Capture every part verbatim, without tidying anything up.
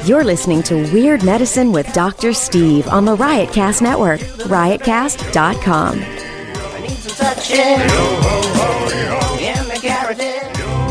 You're listening to Weird Medicine with Doctor Steve on the Riotcast Network, riotcast dot com. I need some suction in the carotid.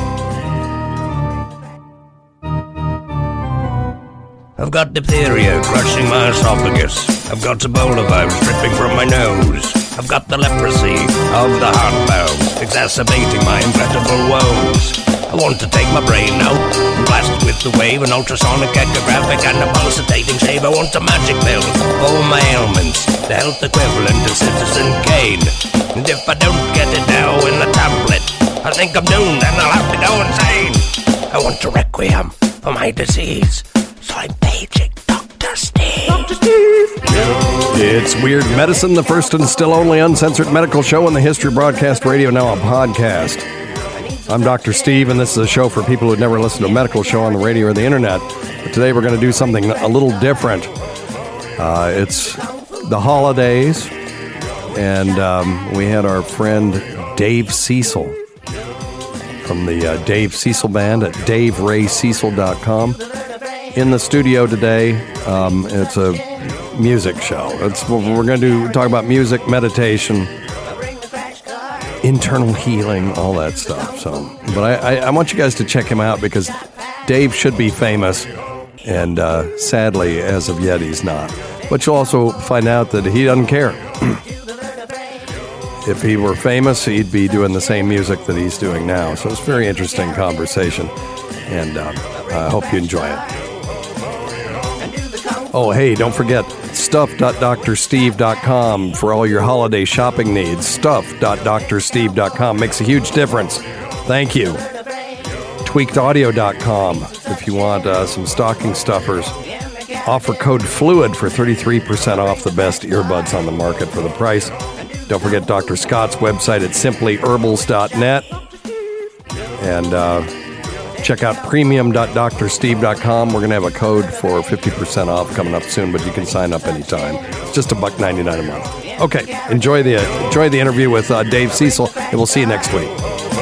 I've got diphtheria crushing my esophagus. I've got Ebola vibes dripping from my nose. I've got the leprosy of the heart valves, exacerbating my incredible woes. I want to take my brain out and blast it with the wave, an ultrasonic, echographic, and a pulsating shave. I want a magic pill for all my ailments, the health equivalent of Citizen Kane. And if I don't get it now in the tablet, I think I'm doomed and I'll have to go insane. I want a requiem for my disease, so I'm paging Doctor Steve. Doctor Steve! It's Weird Medicine, the first and still only uncensored medical show in the history of broadcast radio, now a podcast. I'm Doctor Steve, and this is a show for people who've never listened to a medical show on the radio or the internet. But today we're going to do something a little different. Uh, it's the holidays, and um, we had our friend Dave Cecil from the uh, Dave Cecil Band at dave ray cecil dot com in the studio today. Um, it's a music show. It's, we're going to do talk about music, meditation, internal healing, all that stuff. So, but I, I, I want you guys to check him out because Dave should be famous, and uh, sadly, as of yet, he's not. But you'll also find out that he doesn't care. If he were famous, he'd be doing the same music that he's doing now. So it's a very interesting conversation, and uh, I hope you enjoy it. Oh, hey, don't forget, stuff dot dr steve dot com for all your holiday shopping needs. stuff dot dr steve dot com makes a huge difference. Thank you. tweaked audio dot com if you want uh, some stocking stuffers. Offer code FLUID for thirty-three percent off the best earbuds on the market for the price. Don't forget Doctor Scott's website at simply herbals dot net. And uh, check out premium dot dr steve dot com. We're going to have a code for fifty percent off coming up soon, but you can sign up anytime. It's just a buck ninety-nine a month. Okay, enjoy the uh, enjoy the interview with uh, Dave Cecil, and we'll see you next week.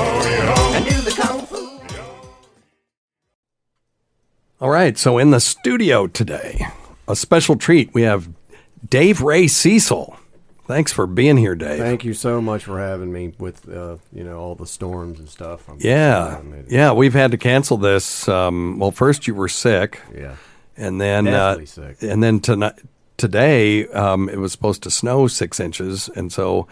All right, so in the studio today, a special treat. We have Dave Ray Cecil. Thanks for being here, Dave. Thank you so much for having me with, uh, you know, all the storms and stuff. I'm yeah, yeah, we've had to cancel this. Um, well, first you were sick. Yeah. And then, Definitely uh, sick. And then tonight, today, um, it was supposed to snow six inches. And so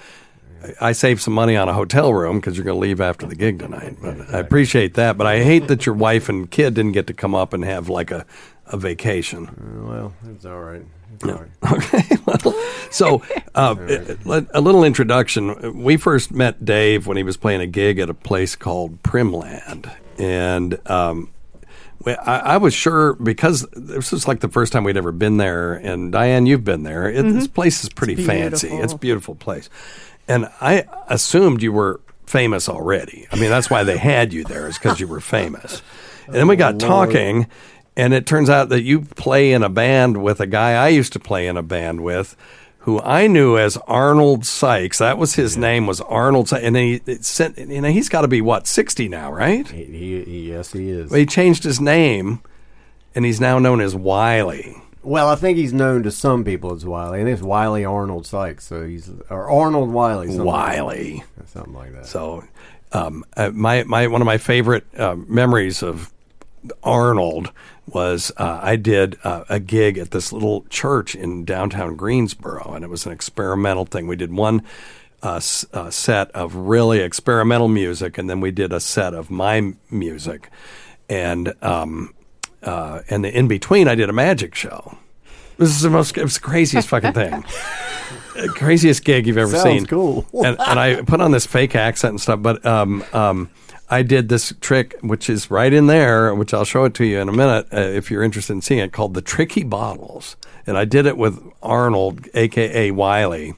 I saved some money on a hotel room because you're going to leave after the gig tonight. But exactly. I appreciate that. But I hate that your wife and kid didn't get to come up and have like a, a vacation. Uh, well, it's all right. It's all right. Okay. Well, so uh, a, a little introduction. We first met Dave when he was playing a gig at a place called Primland. And um, I, I was sure because this was like the first time we'd ever been there. And Diane, you've been there. It, mm-hmm. This place is pretty it's fancy. It's a beautiful place. And I assumed you were famous already. I mean, that's why they had you there, is because you were famous. And then we got oh, talking, and it turns out that you play in a band with a guy I used to play in a band with, who I knew as Arnold Sykes. That was his yeah. name, was Arnold Sykes. And then he it sent, you know, he's got to be, what, sixty now, right? He, he, he, yes, he is. Well, he changed his name, and he's now known as Wiley. Well, I think he's known to some people as Wiley, and it's Wiley Arnold Sykes. So he's or Arnold Wiley. Something Wiley, like that. something like that. So, um, uh, my my one of my favorite uh, memories of Arnold was uh, I did uh, a gig at this little church in downtown Greensboro, and it was an experimental thing. We did one uh, s- uh, set of really experimental music, and then we did a set of my music, and. Um, Uh, and the, in between, I did a magic show. This is the most, it was the craziest fucking thing. Craziest gig you've ever Sounds seen. Cool. and, and I put on this fake accent and stuff, but um, um, I did this trick, which is right in there, which I'll show it to you in a minute uh, if you're interested in seeing it, called the Tricky Bottles. And I did it with Arnold, a k a. Wiley.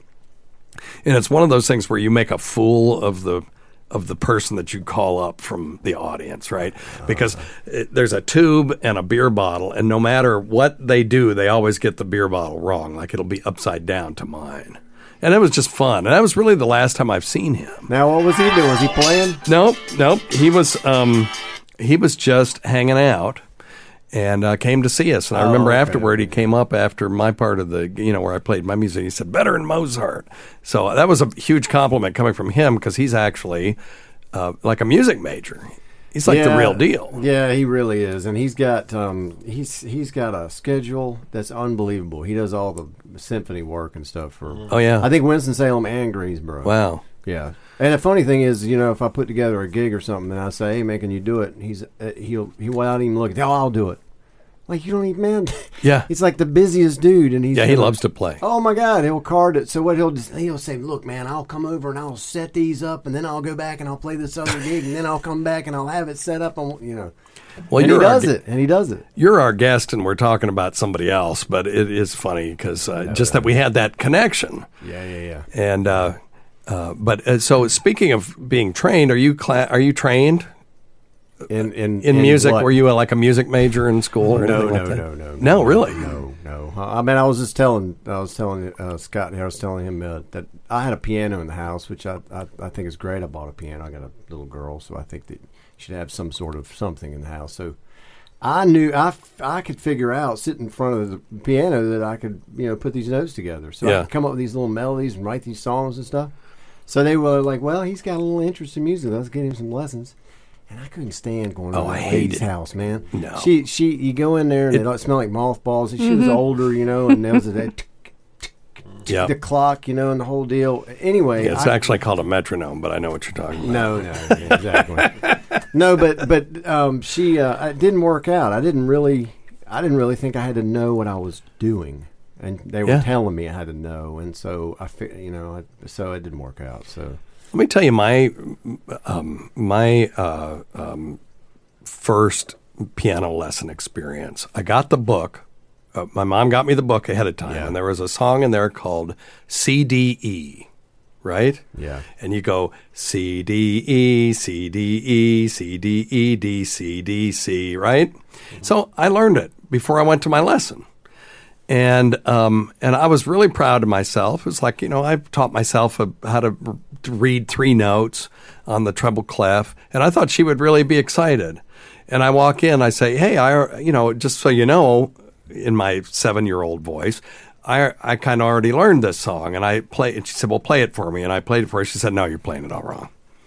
And it's one of those things where you make a fool of the of the person that you call up from the audience, right? Because it, there's a tube and a beer bottle, and no matter what they do, they always get the beer bottle wrong. Like it'll be upside down to mine. And it was just fun. And that was really the last time I've seen him. Now, what was he doing? Was he playing? Nope, nope. He was, um, he was just hanging out. and uh, came to see us. And I Oh, remember okay. afterward, he came up after my part of the, you know, where I played my music. He said, better than Mozart. So that was a huge compliment coming from him because he's actually uh, like a music major. He's like the Yeah. real deal. Yeah, he really is, and he's got um, he's he's got a schedule that's unbelievable. He does all the symphony work and stuff for. Oh, yeah. I think Winston-Salem and Greensboro. Wow. Yeah, and the funny thing is, you know, if I put together a gig or something, and I say, "Hey, man, can you do it?" He's uh, he'll he without even looking, "Oh, I'll do it." Like, you don't even, man. Yeah. He's like the busiest dude, and he's Yeah, he gonna- loves to play. Oh my God, he'll card it. So what he'll just, he'll say, "Look, man, I'll come over and I'll set these up, and then I'll go back and I'll play this other gig, and then I'll come back and I'll have it set up on, you know." Well, and he you're our does gu- it, and he does it. You're our guest, and we're talking about somebody else, but it is funny because uh, just that we had that connection. Yeah, yeah, yeah. And uh, uh, but uh, so speaking of being trained, are you cla- are you trained In in, in, music? what? Were you uh, like a music major in school or No, anything no, like that? no, no, No, really? No, no. I mean, I was just telling, I was telling uh, Scott here, I was telling him uh, that I had a piano in the house, which I, I I think is great. I bought a piano. I got a little girl, so I think that she should have some sort of something in the house. So I knew I, f- I could figure out, sit in front of the piano, that I could, you know, put these notes together. So Yeah. I could come up with these little melodies and write these songs and stuff. So they were like, well, he's got a little interest in music. Let's get him some lessons. And I couldn't stand going Oh, over I to hate Lady's it. house, man. No. She, she, you go in there and it, it smelled like mothballs. And she was older, you know, and there was a that Yeah. the clock, you know, and the whole deal. Anyway, It's I- actually called a metronome, but I know what you're talking about. no, no, yeah, exactly. no, but but um, she, uh, it didn't work out. I didn't really, I didn't really think I had to know what I was doing, and they were Yeah. telling me I had to know, and so I, fi- you know, I, so it didn't work out. So Let me tell you my um, my uh, um, first piano lesson experience. I got the book. Uh, my mom got me the book ahead of time, Yeah. and there was a song in there called C D E, right? yeah, And you go C D E, C D E, C D E, D, C D, C, right? So I learned it before I went to my lesson. And um, and I was really proud of myself. It was like, you know, I taught myself a, how to, r- to read three notes on the treble clef, and I thought she would really be excited. And I walk in, I say, hey, I, you know, just so you know, in my seven-year-old voice, I I kind of already learned this song, and I play. And she said, well, play it for me. And I played it for her. She said, no, you're playing it all wrong.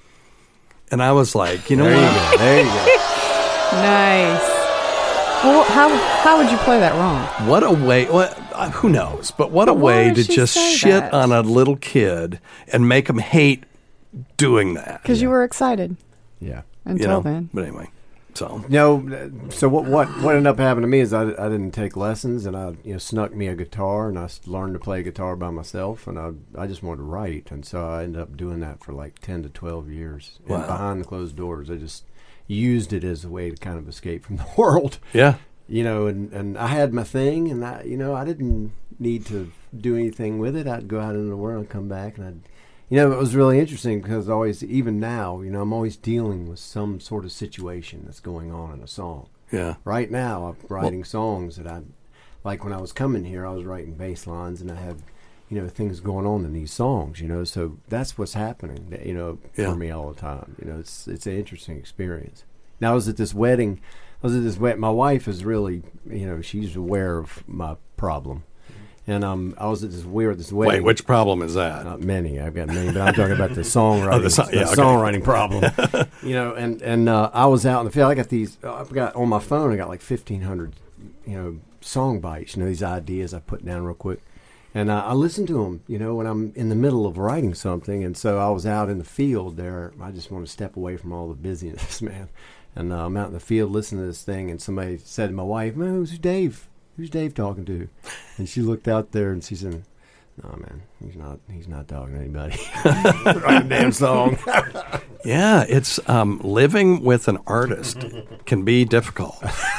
And I was like, you know there you what? go, there you go. Nice. Well, how how would you play that wrong? What a way, what, uh, who knows, but what a But why way would to she just say shit that? on a little kid and make him hate doing that. Because you were excited Yeah. until you know? then. But anyway, so. No, so what, what what ended up happening to me is I, I didn't take lessons, and I you know snuck me a guitar, and I s- learned to play guitar by myself, and I I just wanted to write, and so I ended up doing that for like ten to twelve years. Wow. And behind the closed doors, I just used it as a way to kind of escape from the world, Yeah. you know. And, and I had my thing, and I you know I didn't need to do anything with it. I'd go out into the world and come back, and I'd. You know, it was really interesting because always, even now, you know, I'm always dealing with some sort of situation that's going on in a song. Yeah. Right now, I'm writing songs that I, like when I was coming here, I was writing bass lines, and I had, you know, things going on in these songs. You know, so that's what's happening. that, You know, Yeah. for me all the time. You know, it's it's an interesting experience. Now I was at this wedding. I was at this wedding. My wife is really, you know, she's aware of my problem, and um, I was at this weird this wedding. Wait, which problem is that? Not many. I've got many, but I'm talking about the songwriting, Oh, the song- yeah, the okay. songwriting problem. You know, and and uh, I was out in the field. I got these. I've got on my phone. I got like fifteen hundred, you know, song bites. You know, these ideas I put down real quick, and uh, I listen to them. You know, when I'm in the middle of writing something, and so I was out in the field there. I just want to step away from all the busyness, man. And uh, I'm out in the field listening to this thing, and somebody said to my wife, "Man, who's Dave? Who's Dave talking to?" And she looked out there and she said, "No, man, he's not. He's not talking to anybody. Writing a damn song." Yeah, it's um, living with an artist can be difficult.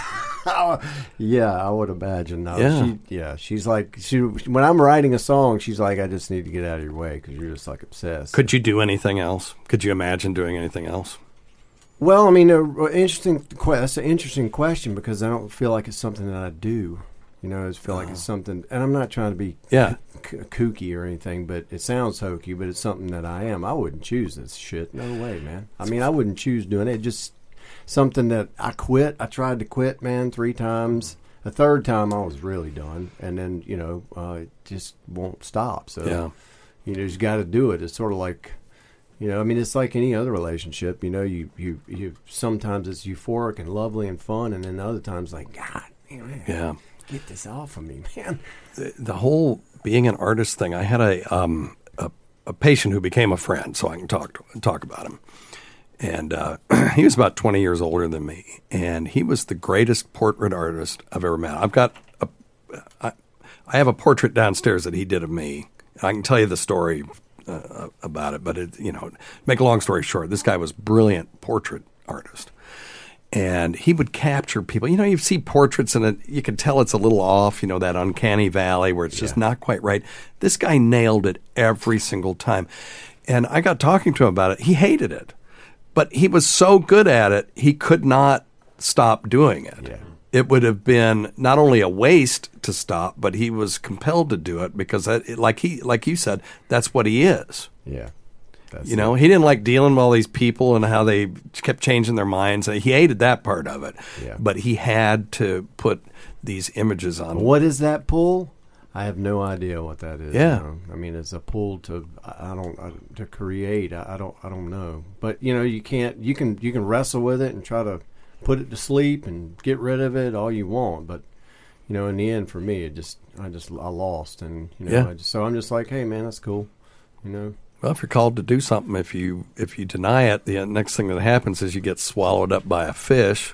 Yeah, I would imagine. No, Yeah. she, yeah, she's like she. When I'm writing a song, she's like, "I just need to get out of your way because you're just like obsessed." Could you do anything else? Could you imagine doing anything else? Well, I mean, a, a interesting. que- That's an interesting question because I don't feel like it's something that I do. You know, I just feel like it's something, and I'm not trying to be Yeah. k- kooky or anything, but it sounds hokey, but it's something that I am. I wouldn't choose this shit. No way, man. I mean, I wouldn't choose doing it. It just something that I quit. I tried to quit, man, three times. The third time I was really done, and then you know uh, it just won't stop. So Yeah. you know, you just got to do it. It's sort of like, you know, I mean, it's like any other relationship. You know, you you you sometimes it's euphoric and lovely and fun, and then other times like, God, man, Yeah. get this off of me, man. The, the whole being an artist thing. I had a um a, a patient who became a friend, so I can talk to, talk about him. And uh, he was about twenty years older than me, and he was the greatest portrait artist I've ever met. I've got a, I, I have a portrait downstairs that he did of me. I can tell you the story uh, about it, but it, you know, make a long story short, this guy was a brilliant portrait artist, and he would capture people. You know, you see portraits and it, you can tell it's a little off. You know, that uncanny valley where it's just not quite right. This guy nailed it every single time, and I got talking to him about it. He hated it. But he was so good at it, he could not stop doing it. Yeah. It would have been not only a waste to stop, but he was compelled to do it because, that, like he, like you said, that's what he is. Yeah. That's You know, he didn't like dealing with all these people and how they kept changing their minds. He hated that part of it. Yeah. But he had to put these images on. What is that pull? I have no idea what that is. Yeah. you know? I mean, it's a pull to I I don't I, to create. I, I don't I don't know. But you know, you can't. You can you can wrestle with it and try to put it to sleep and get rid of it all you want. But you know, in the end, for me, it just I just I lost, and you know, Yeah. I just, so I'm just like, hey, man, that's cool. You know. Well, if you're called to do something, if you if you deny it, the next thing that happens is you get swallowed up by a fish,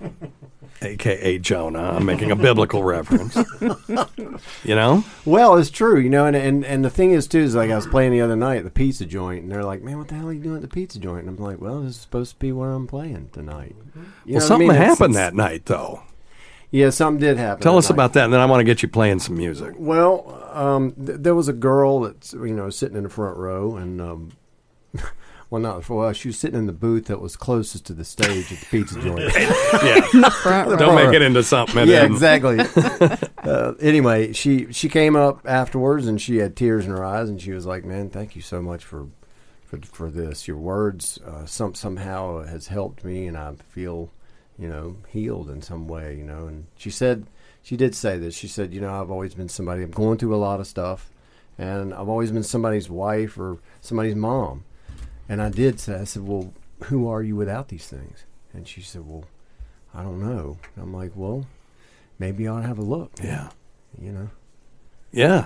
a k a. Jonah. I'm making a biblical reference. You know? Well, it's true, you know, and, and and the thing is too is like I was playing the other night at the pizza joint, and they're like, "Man, what the hell are you doing at the pizza joint?" And I'm like, "Well, this is supposed to be where I'm playing tonight." You know Well, what I something mean? It's- happened it's- that night, though. Yeah, something did happen. Tell that us night. about that, and then I want to get you playing some music. Well, um, th- there was a girl that's you know sitting in the front row, and um, well, not well, she was sitting in the booth that was closest to the stage at the pizza joint. Yeah. Front row. Don't make it into something. and Yeah, then- exactly. uh, anyway, she she came up afterwards, and she had tears in her eyes, and she was like, "Man, thank you so much for for for this. Your words uh, some somehow has helped me, and I feel." you know, healed in some way, you know. And she said, she did say this. She said, you know, I've always been somebody, I'm going through a lot of stuff, and I've always been somebody's wife or somebody's mom. And I did say, I said, well, who are you without these things? And she said, well, I don't know. And I'm like, well, maybe I ought to have a look. Yeah. You know? Yeah.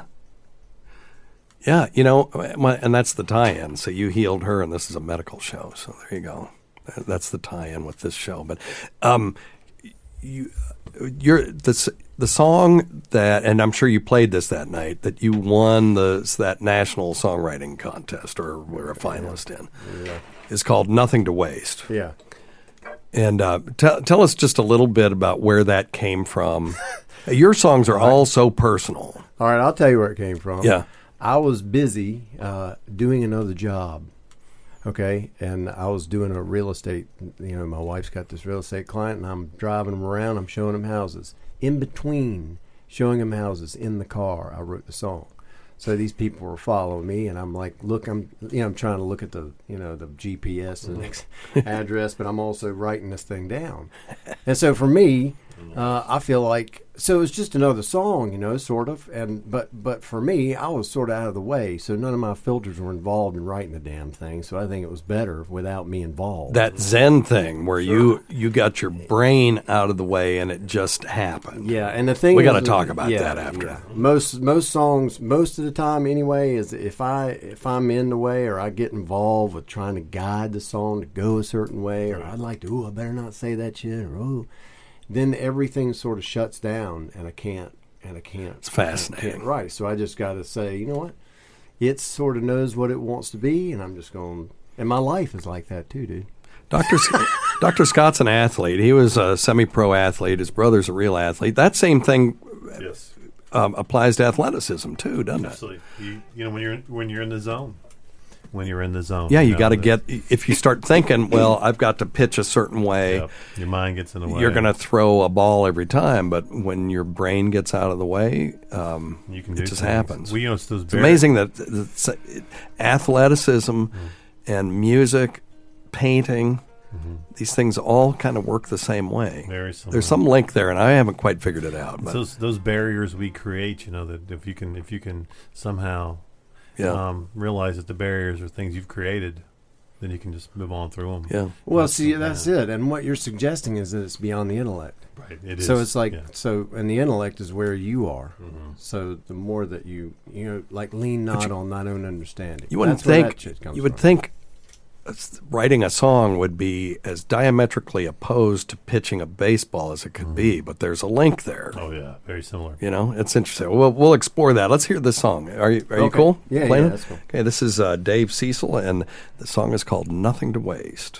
Yeah, you know, and that's the tie-in. So you healed her, and this is a medical show. So there you go. That's the tie-in with this show. But um, you, you're the the song that, and I'm sure you played this that night, that you won the that national songwriting contest or were a finalist in, Yeah. is called "Nothing to Waste." Yeah. And uh, t- tell us just a little bit about where that came from. Your songs are all so personal. All right, I'll tell you where it came from. Yeah. I was busy uh, doing another job. Okay, and I was doing a real estate, you know, my wife's got this real estate client, and I'm driving them around, I'm showing them houses. In between showing them houses in the car, I wrote the song. So these people were following me, and I'm like, look, I'm, you know, I'm trying to look at the, you know, the G P S and the address, but I'm also writing this thing down. And so for me, uh, I feel like, so it was just another song, you know, sort of, and but but for me, I was sort of out of the way, so none of my filters were involved in writing the damn thing. So I think it was better without me involved. That Zen thing where you you got your brain out of the way and it just happened. Yeah, and the thing We is- gotta talk about yeah, that after. yeah. Most most songs, most of the time anyway, is if I if I'm in the way or I get involved with trying to guide the song to go a certain way, or I'd like to, oh, I better not say that shit, or oh, then everything sort of shuts down, and I can't, and I can't. It's fascinating. I can't write, so I just got to say, you know what? It sort of knows what it wants to be, and I'm just going. And my life is like that too, dude. Doctor Sc- Doctor Scott's an athlete. He was a semi-pro athlete. His brother's a real athlete. That same thing Yes, um, applies to athleticism too, doesn't it? absolutely. You, you know, when you're when you're in the zone, when you're in the zone. Yeah, you know, got to the- get. If you start thinking, well, I've got to pitch a certain way. Yep, your mind gets in the way. You're going to throw a ball every time, but when your brain gets out of the way, um, You can it do just things. happens. Well, you know, it's those It's very- amazing that that athleticism and music, painting, these things all kind of work the same way. Very similar. There's some link there, and I haven't quite figured it out. It's But those those barriers we create, you know, that if you can if you can somehow yeah, um, realize that the barriers are things you've created, then you can just move on through them. yeah. Well, see, that's it. And what you're suggesting is that it's beyond the intellect. Right. It is. So it's like yeah. so, and the intellect is where you are. Mm-hmm. So the more that you you know, like lean not on thine own understanding. You wouldn't That's where that think shit comes you would from. think uh, s- writing a song would be as diametrically opposed to pitching a baseball as it could be, but there's a link there. Oh yeah, very similar. You know, it's interesting. We'll we'll explore that. Let's hear this song. Are you are you Okay. cool? Yeah, Playing yeah, it? that's cool. Okay, this is uh, Dave Cecil, and the song is called "Nothing to Waste."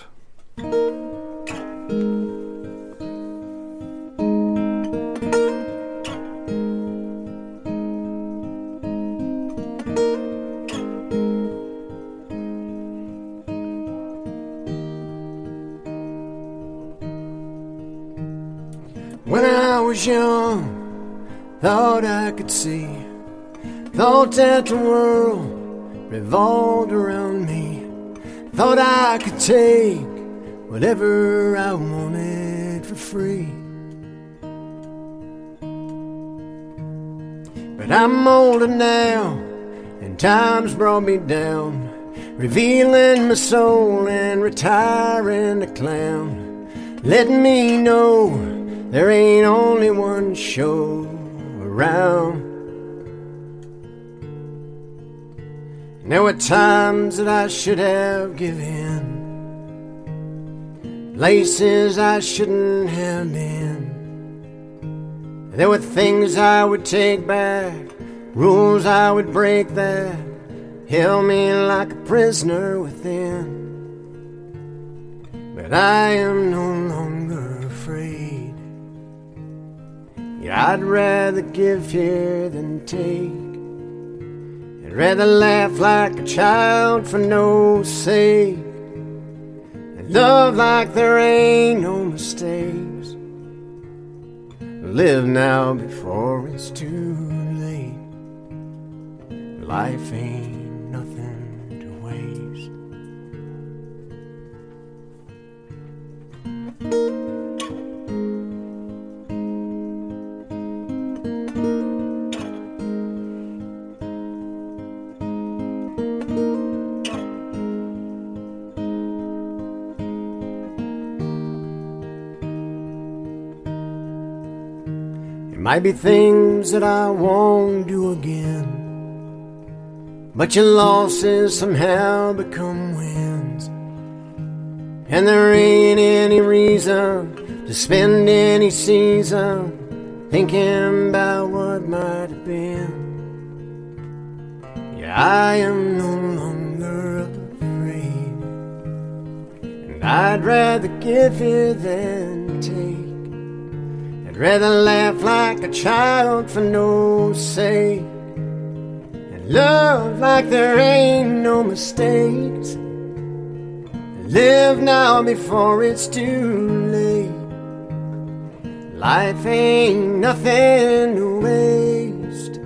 When I was young, thought I could see, thought that the world revolved around me, thought I could take whatever I wanted for free. But I'm older now, and time's brought me down, revealing my soul and retiring the clown, letting me know there ain't only one show around. There were times that I should have given, places I shouldn't have been. There were things I would take back, rules I would break that held me like a prisoner within. But I am no longer afraid. Yeah, I'd rather give here than take. I'd rather laugh like a child for no sake, and love like there ain't no mistakes. Live now before it's too late. Life ain't nothing to waste. Might be things that I won't do again, but your losses somehow become wins. And there ain't any reason to spend any season thinking about what might have been. Yeah, I am no longer afraid, and I'd rather give here than take. I'd rather laugh like a child for no sake, and love like there ain't no mistakes. Live now before it's too late. Life ain't nothing to waste.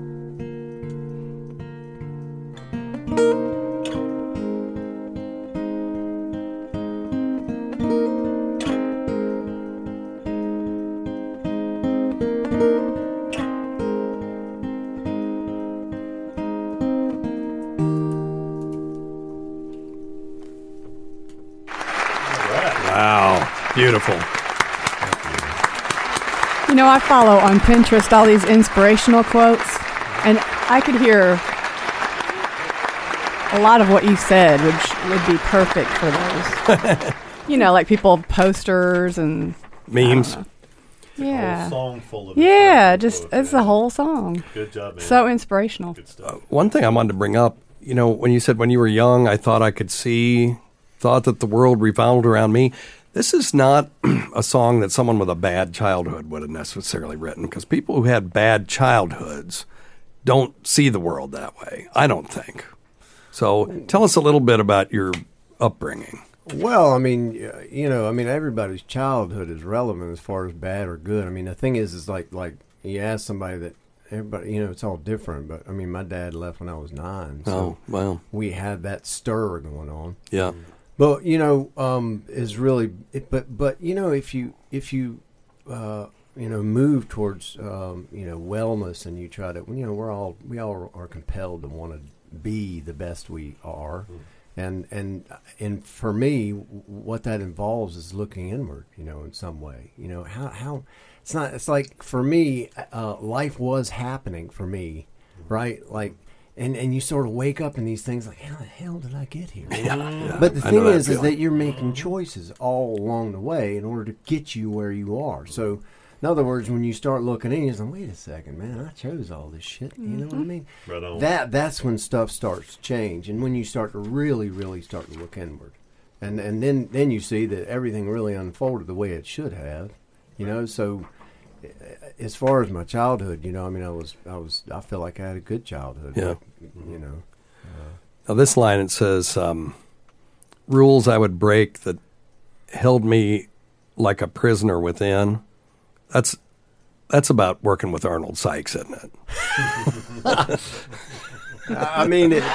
Wow, beautiful. You know, I follow on Pinterest all these inspirational quotes, and I could hear a lot of what you said, which would be perfect for those. You know, like people posters and Memes. yeah, Whole song full of yeah, inspirational just quotes, it's yeah. a whole song. Good job, man. So inspirational. Good stuff. One thing I wanted to bring up, you know, when you said when you were young, I thought I could see, thought that the world revolved around me. This is not a song that someone with a bad childhood would have necessarily written, because people who had bad childhoods don't see the world that way, I don't think. So tell us a little bit about your upbringing. Well, I mean, uh, you know, I mean, everybody's childhood is relevant as far as bad or good. I mean, the thing is, is like, like you ask somebody that everybody, you know, it's all different. But I mean, my dad left when I was nine, so Oh, well, we had that stir going on. yeah. But you know, um, is really. It, but but you know, if you if you uh, you know move towards um, you know wellness and you try to you know we're all we all are compelled to want to be the best we are, mm. and and and for me, what that involves is looking inward. You know, in some way. You know how how it's not. It's like for me, uh, life was happening for me, mm. right? Like. And and you sort of wake up in these things like, how the hell did I get here? Yeah, yeah. But the I know thing that is, is feeling. that you're making choices all along the way in order to get you where you are. So, in other words, when you start looking in, you're like, wait a second, man, I chose all this shit. You know what I mean? Right on. That that's when stuff starts to change, and when you start to really, really start to look inward, and and then then you see that everything really unfolded the way it should have. You know, so. As far as my childhood, you know, I mean, I was, I was, I feel like I had a good childhood. Yeah. But, you know. Uh, Now this line, it says, um, rules I would break that held me like a prisoner within. That's, that's about working with Arnold Sykes, isn't it? I mean, it.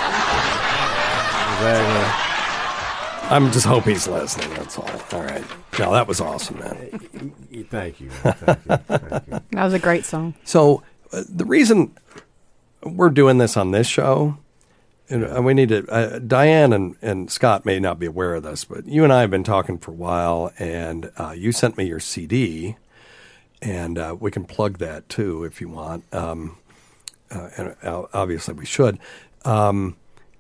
Exactly. I'm just hope he's listening. That's all. All right. No, that was awesome, man. Thank you. Thank you. Thank you. That was a great song. So uh, the reason we're doing this on this show, and uh, we need to, uh, Diane and, and Scott may not be aware of this, but you and I have been talking for a while, and uh, you sent me your C D, and uh, we can plug that too if you want. Um, uh, and uh, obviously we should. Um,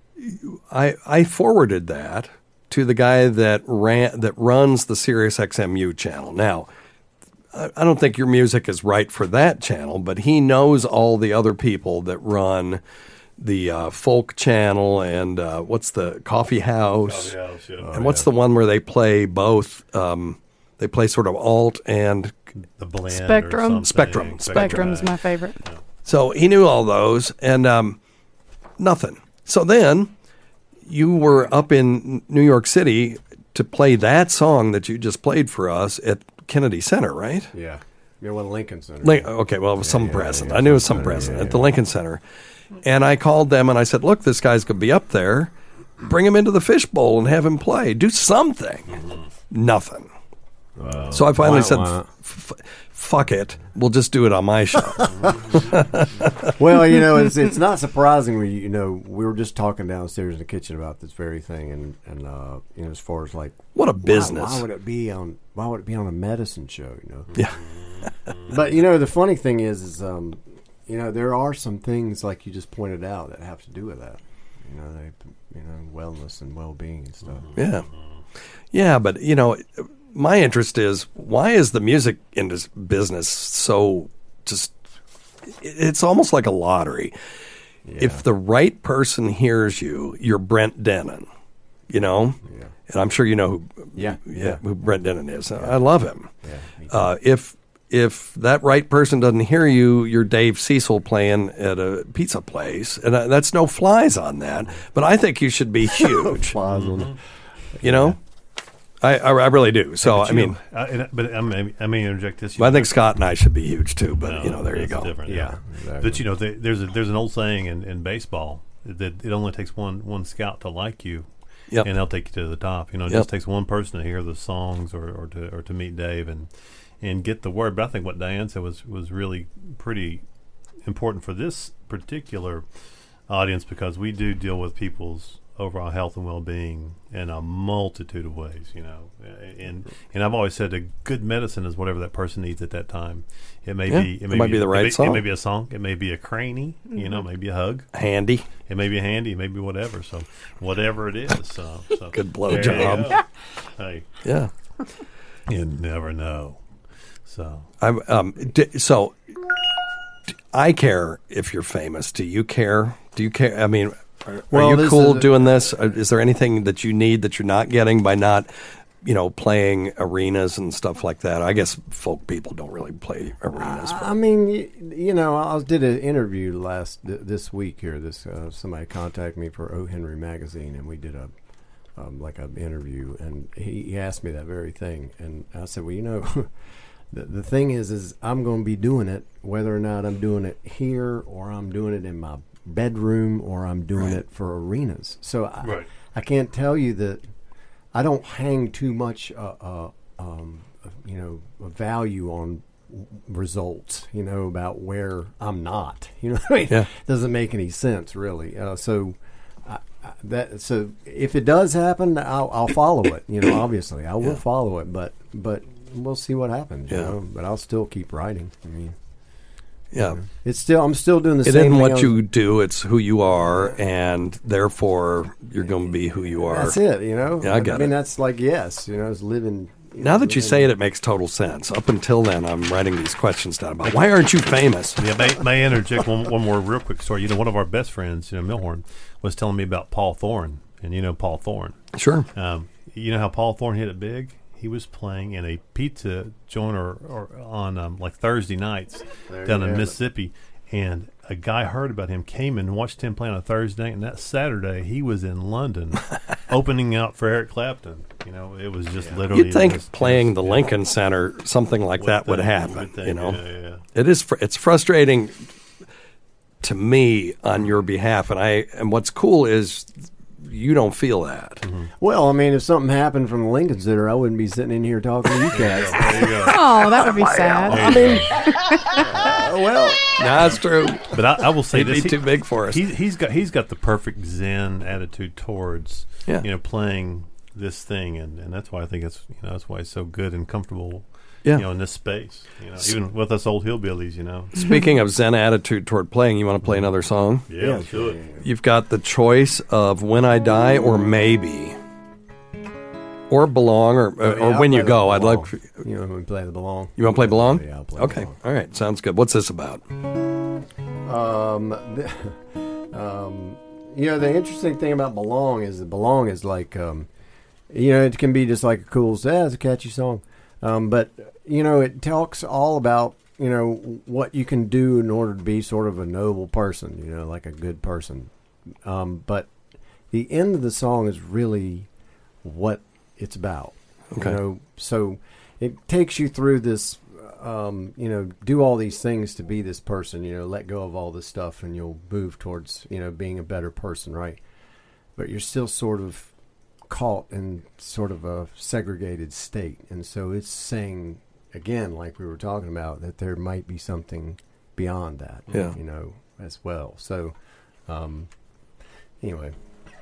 I I forwarded that to the guy that ran that runs the Sirius X M U channel. Now, I don't think your music is right for that channel, but he knows all the other people that run the uh, folk channel and uh, what's the Coffee House, Coffee House, yeah. and Oh, what's yeah. the one where they play both? Um, they play sort of alt and The blend Spectrum. or something. Spectrum. Spectrum's my favorite. so he knew all those and um, nothing. So then you were up in New York City to play that song that you just played for us at Kennedy Center, right? Yeah. Yeah, well, Lincoln Center. Lin- okay, well, it was some yeah, present. yeah, I knew it was some some center, present yeah, at the yeah. Lincoln Center. And I called them and I said, look, this guy's going to be up there. Bring him into the fishbowl and have him play. Do something. Nothing. So I finally Wah, said, wah. f- f- fuck it. We'll just do it on my show. Well, you know, it's it's not surprising. We, you know, we were just talking downstairs in the kitchen about this very thing, and and uh, you know, as far as like, What a why- business. Why, would it be on? Why would it be on a medicine show? You know. Yeah. But you know, the funny thing is, is um, you know, there are some things like you just pointed out that have to do with that. You know, they, you know, wellness and well-being and stuff. Yeah. Yeah, but, you know, my interest is, why is the music indus- business so just, it's almost like a lottery. If the right person hears you, you're Brent Dennen, you know? Yeah. And I'm sure you know who, Yeah. yeah, who Brent Dennen is. I love him. Yeah. me too. Uh, if if that right person doesn't hear you, you're Dave Cecil playing at a pizza place, and uh, that's no flies on that. But I think you should be huge. Flies on the- You know, I, I I really do. So But I you mean, know, I, and, but I may, I may interject this. you well, I know, think Scott and I should be huge too. But no, you know, there you it's go. different, Yeah, exactly. But you know, there, there's a, there's an old saying in, in baseball that it only takes one one scout to like you, Yep. and they'll take you to the top. You know, it Yep. just takes one person to hear the songs or, or to or to meet Dave and and get the word. But I think what Diane said was was really pretty important for this particular audience, because we do deal with people's overall health and well-being in a multitude of ways, you know. And and I've always said a good medicine is whatever that person needs at that time. It may Yeah, be it it may might be the right it may, song. It may be a song. It may be a cranny, you know, maybe a hug. Handy. It may be handy. It may be whatever. So whatever it is. So, so Good there you blowjob. go. Hey, Yeah. you never know. So I'm um. D- so d- I care if you're famous. Do you care? Do you care? I mean, are, Well, are you this cool is a- doing this? Uh, Is there anything that you need that you're not getting by not, you know, playing arenas and stuff like that? I guess folk people don't really play arenas. I mean, you, you know, I did an interview last th- this week here. This uh, somebody contacted me for O. Henry magazine, and we did a um, like an interview, and he, he asked me that very thing, and I said, well, you know, the the thing is, is I'm going to be doing it whether or not I'm doing it here or I'm doing it in my bedroom or I'm doing Right. it for arenas. So I, Right. I can't tell you that. I don't hang too much, uh, uh, um, you know, value on results, you know, about where I'm not, you know what I mean? Yeah. Doesn't make any sense, really. Uh, so I, I, that so if it does happen, I'll, I'll follow it, you know, obviously. I will Yeah. follow it, but but we'll see what happens, you Yeah. know. But I'll still keep writing. I mean, Yeah. it's still, I'm still doing the It same isn't thing I what was- you do, it's who you are, and therefore you're going to be who you are. That's it, you know. Yeah, I got I mean, it. that's like, yes, you know, it's living. You Now know, that you living- say it, it makes total sense. Up until then, I'm writing these questions down about why aren't you famous? Yeah, may, may I interject one, one more real quick story. You know, one of our best friends, you know, Milhorn, was telling me about Paul Thorne, and you know Paul Thorne. Sure. Um, you know how Paul Thorne hit it big? He was playing in a pizza joint or, or on um, like Thursday nights There down you in have it. Mississippi, and a guy heard about him, came and watched him play on a Thursday night, and that Saturday he was in London opening out for Eric Clapton. You know, it was just literally. You'd think just- playing the yeah. Lincoln Center, something like Would that would think, happen. would think, You know, yeah, yeah. it is. Fr- it's frustrating to me on your behalf, and I. And what's cool is you don't feel that. Well, I mean, if something happened from the Lincoln Center, I wouldn't be sitting in here talking to you cats. There you go. Oh, that would be sad. I mean, uh, well, No, that's true. But I, I will say He'd this: be too big for us. He, he's got he's got the perfect Zen attitude towards Yeah. you know playing this thing, and, and that's why I think it's you know that's why he's so good and comfortable. Yeah. You know, in this space, you know, even with us old hillbillies, you know. Speaking of Zen attitude toward playing, you want to play another song? Yeah, Yeah, let's do it. You've got the choice of When I Die or Maybe. Or Belong or, or, yeah, I'll When play You the Go. I'd like Belong. for, You know, when we play the Belong. you want to play Belong? Yeah, I'll play Okay. Belong. All right. Sounds good. What's this about? Um, the, um, you know, the interesting thing about Belong is that Belong is like, um, you know, it can be just like a cool, yeah, it's a catchy song. Um, but, you know, it talks all about, you know, what you can do in order to be sort of a noble person, you know, like a good person. Um, but the end of the song is really what it's about. Okay. You know, so it takes you through this, um, you know, do all these things to be this person, you know, let go of all this stuff and you'll move towards, you know, being a better person, right? But you're still sort of caught in sort of a segregated state. And so it's saying, again, like we were talking about, that there might be something beyond that, Yeah. you know, as well. So, um, anyway.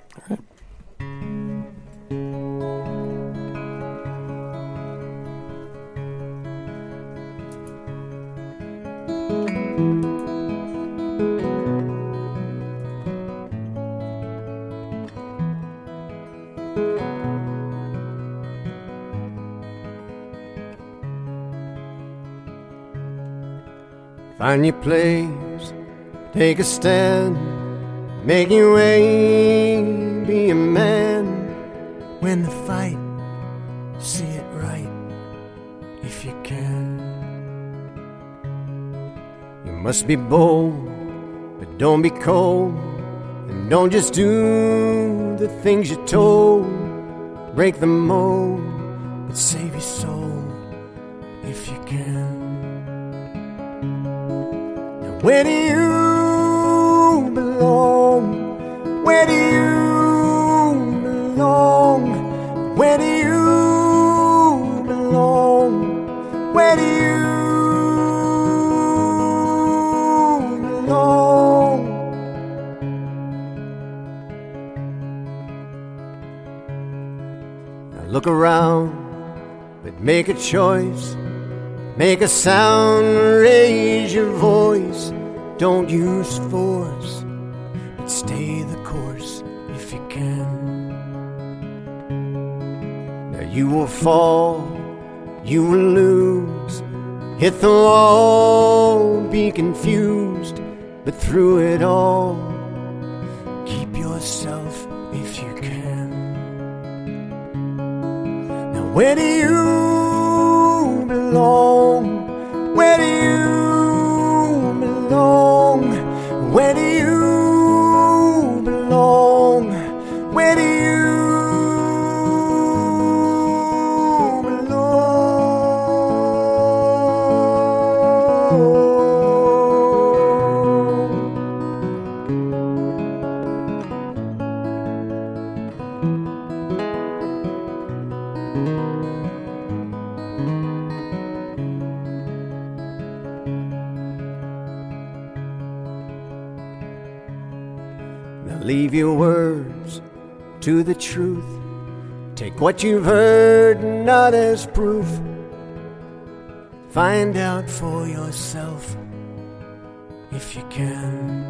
Find your place, take a stand, make your way, be a man. Win the fight, see it right, if you can. You must be bold, but don't be cold, and don't just do the things you're told. Break the mold, but save your soul, if you can. Where do you belong? Where do you belong? Where do you belong? Where do you belong? Now look around, but make a choice. Make a sound, raise your voice. Don't use force, but stay the course if you can. Now you will fall, you will lose. Hit the wall, be confused, but through it all, keep yourself if you can. Now where do you belong? Where do you belong? Where do you belong? Where do you belong? Leave your words to the truth. Take what you've heard not as proof. Find out for yourself if you can.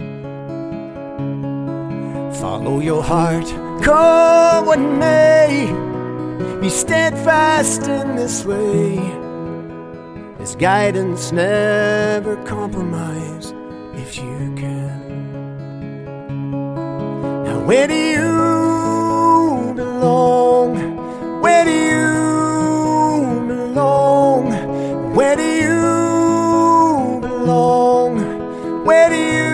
Follow your heart, come what may. Be steadfast in this way. His guidance never compromise if you can. Now where do you belong? Where do you belong? Where do you belong? Where do you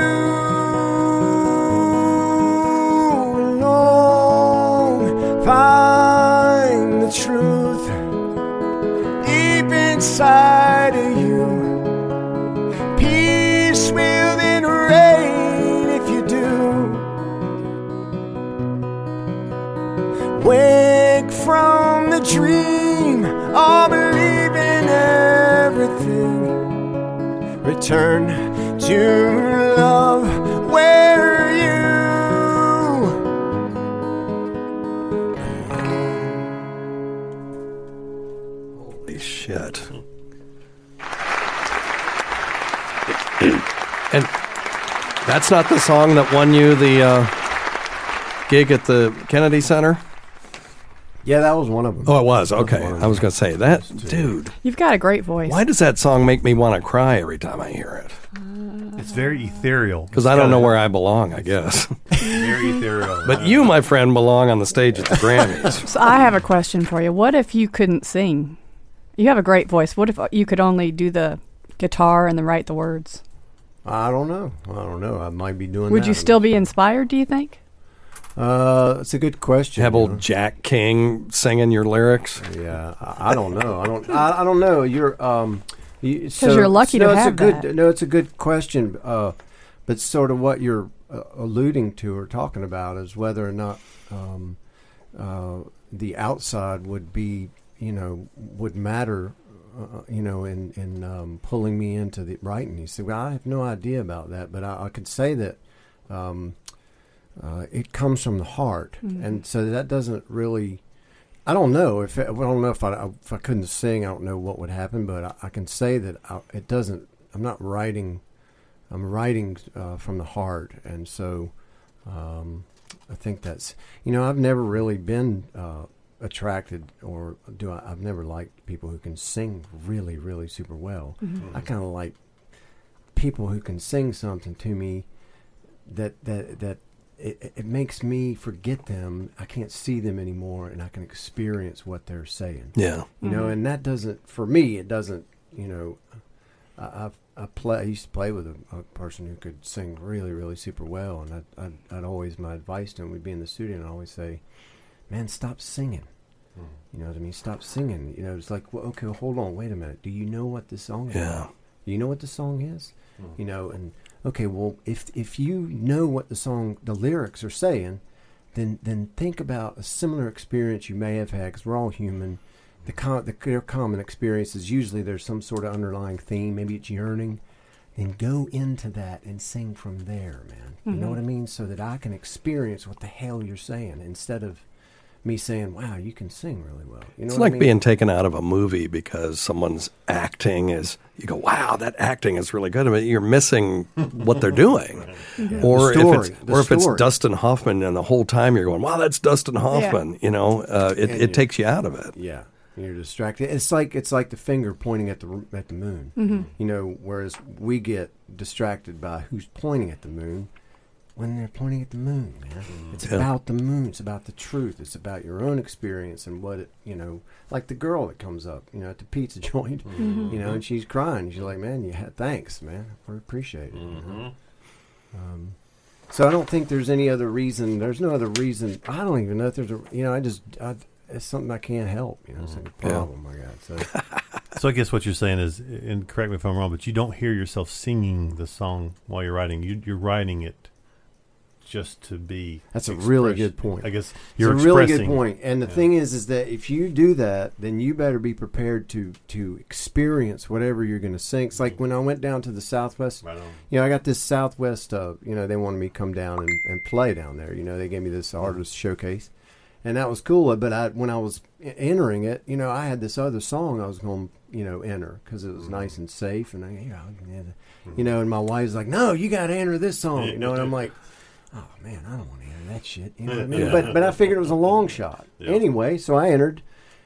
belong? Find the truth deep inside of you. Peace will then reign if you do. Wake from the dream or believe in everything. Return to love where you Holy shit. And that's not the song that won you the uh, gig at the Kennedy Center? Yeah, that was one of them. Oh, it was. Okay. one of I was them. going to say that. Dude, You've got a great voice. why does that song make me want to cry every time I hear it? It's very ethereal. Because I don't know where I belong, I guess. Very ethereal. But you, my friend, belong on the stage at the Grammys. So I have a question for you. What if you couldn't sing? You have a great voice. What if you could only do the guitar and then write the words? I don't know. I don't know. I might be doing Would that. you still be inspired, do you think? Uh, it's a good question. Have you old know? Jack King singing your lyrics. Yeah, I, I don't know. I don't. I, I don't know. You're um, because you, you're lucky no, to it's have a good, that. No, it's a good question. Uh, but sort of what you're uh, alluding to or talking about is whether or not um, uh, the outside would be, you know, would matter, uh, you know, in in um, pulling me into the writing. You say, well, I have no idea about that, but I, I could say that. Um, Uh, it comes from the heart, Mm-hmm. and so that doesn't really. I don't know if it, I don't know if I if I couldn't sing, I don't know what would happen, but I, I can say that I, it doesn't. I'm not writing. I'm writing uh, from the heart, and so um, I think that's. You know, I've never really been uh, attracted, or do I? I've never liked people who can sing really, really super well. Mm-hmm. I kind of like people who can sing something to me that that that. It, it makes me forget them. I can't see them anymore, and I can experience what they're saying. Yeah. You know, and that doesn't, for me, it doesn't, you know, I, I've, I play, I used to play with a, a person who could sing really, really super well, and I'd, I'd, I'd always, my advice to him, we'd be in the studio, and I'd always say, man, stop singing. Mm. You know what I mean? Stop singing. You know, it's like, well, okay, hold on, wait a minute. Do you know what the song is? Yeah. Do you know what the song is? Mm. You know, and okay, well, if if you know what the song, the lyrics are saying, then then think about a similar experience you may have had, because we're all human. The, com- the their common experience is usually there's some sort of underlying theme, maybe it's yearning. Then go into that and sing from there, man. You Mm-hmm. know what I mean? So that I can experience what the hell you're saying, instead of me saying, wow, you can sing really well. You know It's what like I mean? being taken out of a movie because someone's acting is, you go, wow, that acting is really good. But you're missing what they're doing. Yeah. Or The story, if it's the or if it's story. Dustin Hoffman, and the whole time you're going, wow, that's Dustin Hoffman. You know, uh, it, And it you- takes you out of it. Yeah, you're distracted. It's like it's like the finger pointing at the r- at the moon. Mm-hmm. You know, whereas we get distracted by who's pointing at the moon when they're pointing at the moon, man. It's Yeah. about the moon. It's about the truth. It's about your own experience and what it, you know, like the girl that comes up, you know, at the pizza joint, Mm-hmm. you know, and she's crying. She's like, man, you had, thanks, man. We appreciate it. you know? Um, so I don't think there's any other reason. There's no other reason. I don't even know if there's a, you know, I just, I, it's something I can't help. You know, it's like a Yeah. problem I got. So. So I guess what you're saying is, and correct me if I'm wrong, but you don't hear yourself singing the song while you're writing. You, you're writing it just to be. That's a really express- good point. I guess you're it's a really expressing. good point. And the yeah. thing is, is that if you do that, then you better be prepared to to experience whatever you're going to sing. It's like when I went down to the Southwest. Right on. You know, I got this Southwest. Uh, you know, they wanted me to come down and, and play down there. You know, they gave me this artist showcase, and that was cool. But I, when I was entering it, you know, I had this other song I was going to, you know, enter because it was nice and safe. And I, you know, yeah, you know, and my wife's like, "No, you got to enter this song." You know, and I'm like, "Oh man, I don't want to enter that shit." You know what I mean? Yeah. But but I figured it was a long shot Yeah. anyway. So I entered,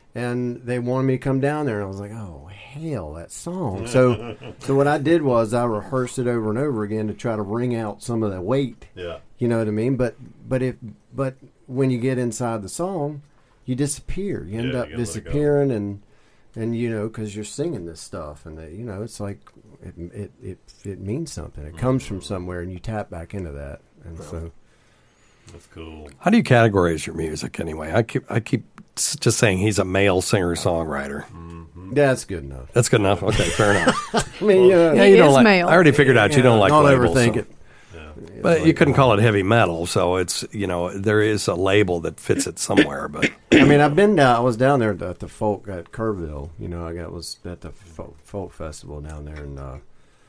and they wanted me to come down there, and I was like, "Oh hell, that song!" So so what I did was I rehearsed it over and over again to try to wring out some of the weight. Yeah. You know what I mean? But but if but when you get inside the song, you disappear. You end Yeah, up you gotta let it go. disappearing, and and you know because you're singing this stuff, and they, you know it's like it it it it means something. It comes from somewhere, and you tap back into that, and so. That's cool. How do you categorize your music anyway? I keep I keep s- just saying he's a male singer songwriter. That's good enough. That's good enough. Okay, fair enough. I mean, you know, Yeah, He you don't is like. male. I already figured out you don't like don't labels. overthink so- it. Yeah. But you couldn't call it heavy metal, so it's you know there is a label that fits it somewhere. But I mean, I've been down. I was down there at the folk at Kerrville. You know, I got was at the folk, folk festival down there, and uh,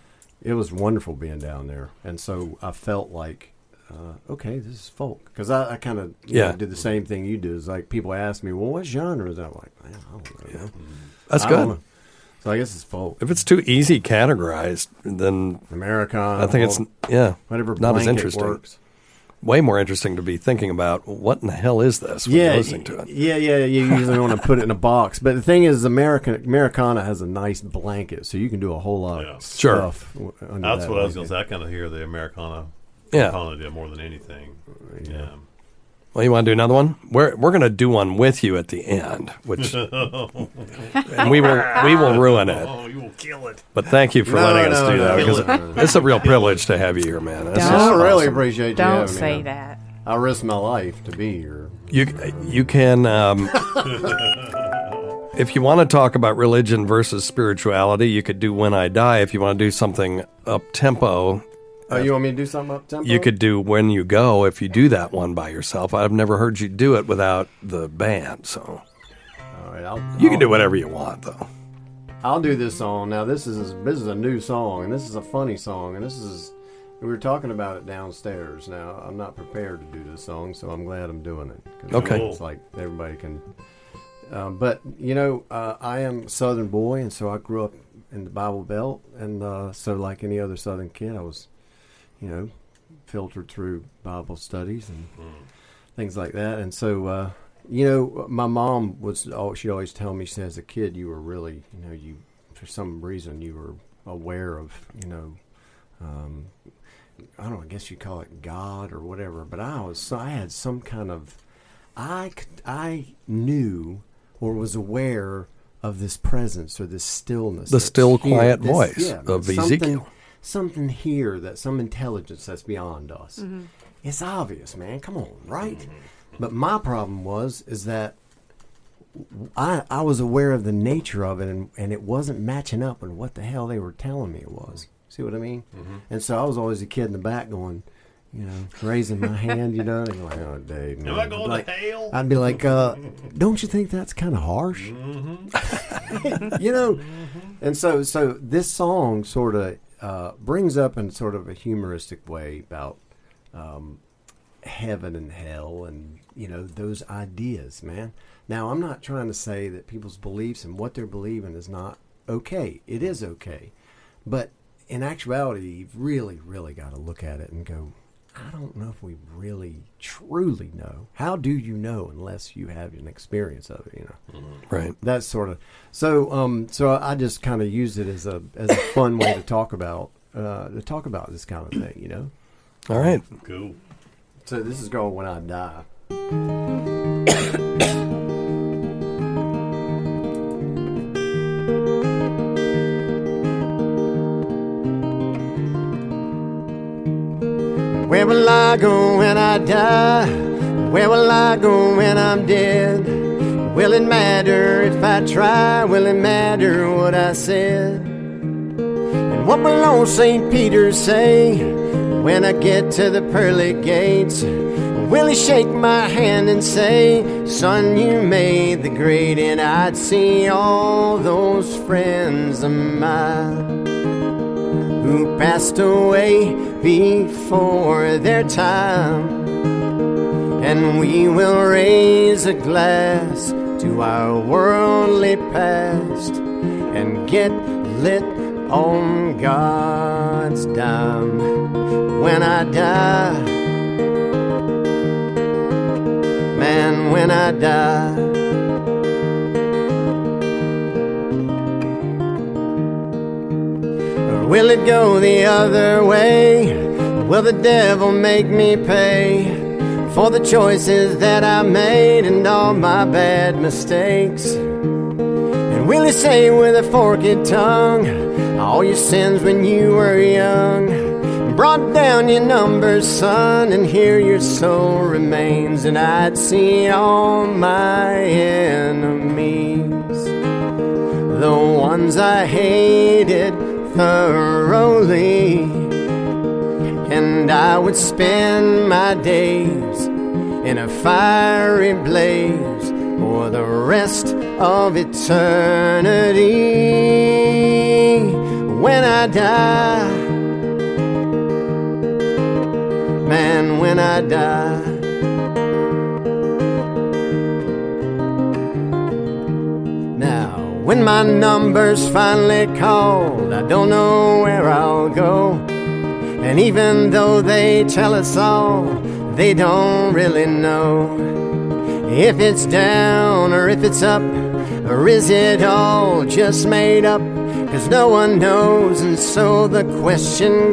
it was wonderful being down there. And so I felt like, uh, okay, this is folk because I, I kind of Yeah. know, did the same thing you do. Is like people ask me, well, what genre is that? I'm like, man, I don't know. that's I don't good. know. So I guess it's folk. If it's too easy categorized, then Americana. I think it's yeah whatever. not as blanket interesting. Works. Way more interesting to be thinking about what in the hell is this when Yeah, you're listening to it. yeah, yeah. You usually want to put it in a box, but the thing is, American Americana has a nice blanket, so you can do a whole lot Yeah. of Sure. stuff. w- under That's that what I was going blanket. to say. I kind of hear the Americana Yeah. component in more than anything. Yeah. Well, you want to do another one? We're we're going to do one with you at the end, which and we will we will ruin it. Oh, you will kill it. But thank you for No, letting us no, do no, that no, because no, no. it's a real privilege to have you here, man. This is Don't. I really awesome. appreciate you. Don't having me. say that. I risked my life to be here. You you can um, if you want to talk about religion versus spirituality, you could do When I Die. If you want to do something up tempo, Oh, you want me to do something up tempo? you could do When You Go. If you do that one by yourself, I've never heard you do it without the band. So All right, I'll, you I'll, can do whatever you want, though. I'll do this song now. This is this is a new song, and this is a funny song, and this is we were talking about it downstairs. Now I'm not prepared to do this song, so I'm glad I'm doing it. 'Cause Okay. it's like everybody can. Um, but you know, uh, I am a Southern boy, and so I grew up in the Bible Belt, and uh, so like any other Southern kid, I was, you know, filtered through Bible studies and things like that. And so, uh, you know, my mom was, oh, she'd always tell me, she said, as a kid, you were really, you know, you, for some reason, you were aware of, you know, um, I don't know, I guess you call it God or whatever. But I was, so I had some kind of, I, could- I knew or was aware of this presence or this stillness. The that's still, here. quiet This- voice yeah, of something- Ezekiel. Something here that some intelligence that's beyond us. It's obvious, man. Come on, right? But my problem was is that I I was aware of the nature of it, and, and it wasn't matching up with what the hell they were telling me it was. See what I mean? And so I was always a kid in the back going, you know, raising my hand, you know, and like, oh, Dave. Am I going like, to hell? I'd be like, uh, don't you think that's kind of harsh? You know? And so so this song sort of uh, brings up in sort of a humoristic way about um, heaven and hell and, you know, those ideas, man. Now, I'm not trying to say that people's beliefs and what they're believing is not okay. It is okay. But in actuality, you've really, really got to look at it and go, I don't know if we really, truly know. How do you know unless you have an experience of it, you know? Right. That's sort of so. Um, so I just kind of used it as a as a fun way to talk about uh, to talk about this kind of thing, you know. All right. Cool. So this is called When I Die. Where will I go when I die? Where will I go when I'm dead? Will it matter if I try? Will it matter what I said? And What will old Saint Peter say when I get to the pearly gates? Will he shake my hand and say, son, you made the grade? And I'd see all those friends of mine who passed away before their time. And we will raise a glass to our worldly past and get lit on God's dime. When I die, man, when I die, or will it go the other way? Will the devil make me pay for the choices that I made and all my bad mistakes? And will he say with a forked tongue, all your sins when you were young brought down your numbers, son, and here your soul remains? And I'd see all my enemies, the ones I hated thoroughly, and I would spend my days in a fiery blaze for the rest of eternity. When I die, man, when I die, now when my number's finally called, I don't know where I'll go. And even though they tell us all, they don't really know if it's down or if it's up, or is it all just made up? 'Cause no one knows, and so the question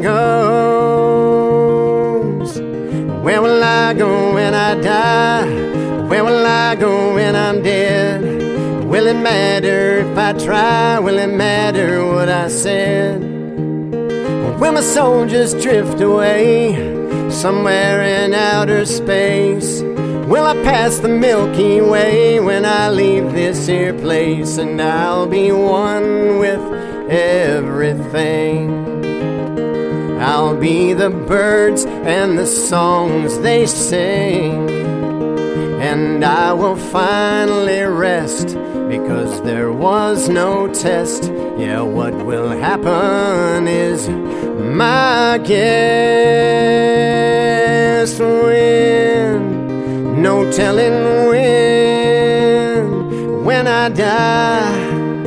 goes, where will I go when I die? Where will I go when I'm dead? Will it matter if I try? Will it matter what I said? Will my soul just drift away somewhere in outer space? Will I pass the Milky Way when I leave this here place? And I'll be one with everything. I'll be the birds and the songs they sing. And I will finally rest because there was no test. Yeah, what will happen is my guess. When, no telling when, when I die,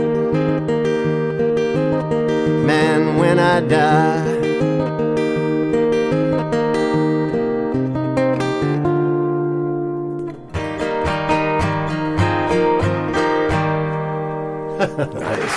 man, when I die. Nice.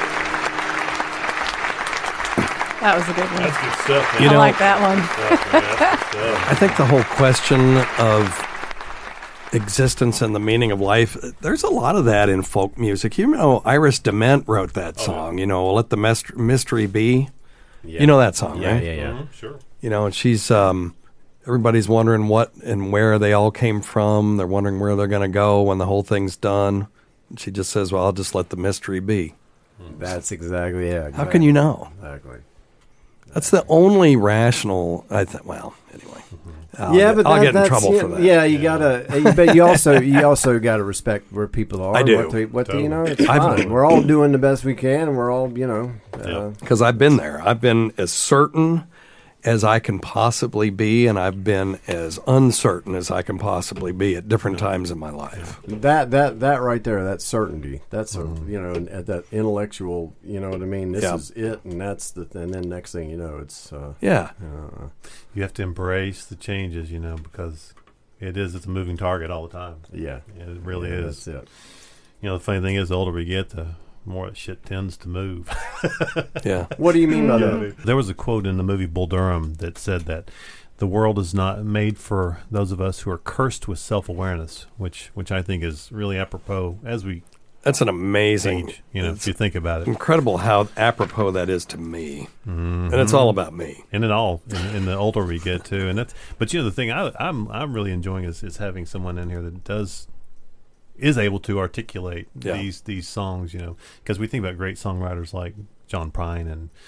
That was a good one. That's good stuff, man. You I know- like that one. Stuff, man. That's good stuff. I think the whole question of existence and the meaning of life, there's a lot of that in folk music. You know, Iris DeMent wrote that song, you know, Let the Myst- Mystery Be. Yeah. You know that song, Yeah, right? yeah, yeah. Mhm, sure. You know, and she's, um, everybody's wondering what and where they all came from. They're wondering where they're going to go when the whole thing's done. And she just says, well, I'll just let the mystery be. That's exactly, yeah. How can you know? Exactly. That's the only rational, I think, well, anyway. I'll yeah, get, but I'll that, get in that's, trouble yeah, for that. Yeah, you gotta. uh, But you also you also gotta respect where people are. I do. What, they, what they, you know, it's I've- fine. We're all doing the best we can, and we're all, you know. Uh, Yeah. Because I've been there. I've been as certain as I can possibly be, and I've been as uncertain as I can possibly be at different times in my life. That that that right there, that certainty. That's a you know and, and that intellectual. You know what I mean? This Yeah. is it, and that's the. And then next thing you know, it's. Uh, Yeah. uh, You have to embrace the changes, you know, because it is, it's a moving target all the time. yeah. It really Yeah, is. That's it. You know, the funny thing is, the older we get, the more that shit tends to move. Yeah. What do you mean by that? There was a quote in the movie Bull Durham that said that the world is not made for those of us who are cursed with self-awareness, which which I think is really apropos as we That's an amazing, age, you know, it's if you think about it. incredible how apropos that is to me. Mm-hmm. And it's all about me. And it all, in, in the older we get too, and that's. But you know, the thing I, I'm I'm really enjoying is, is having someone in here that does is able to articulate Yeah. these these songs. You know, because we think about great songwriters like John Prine and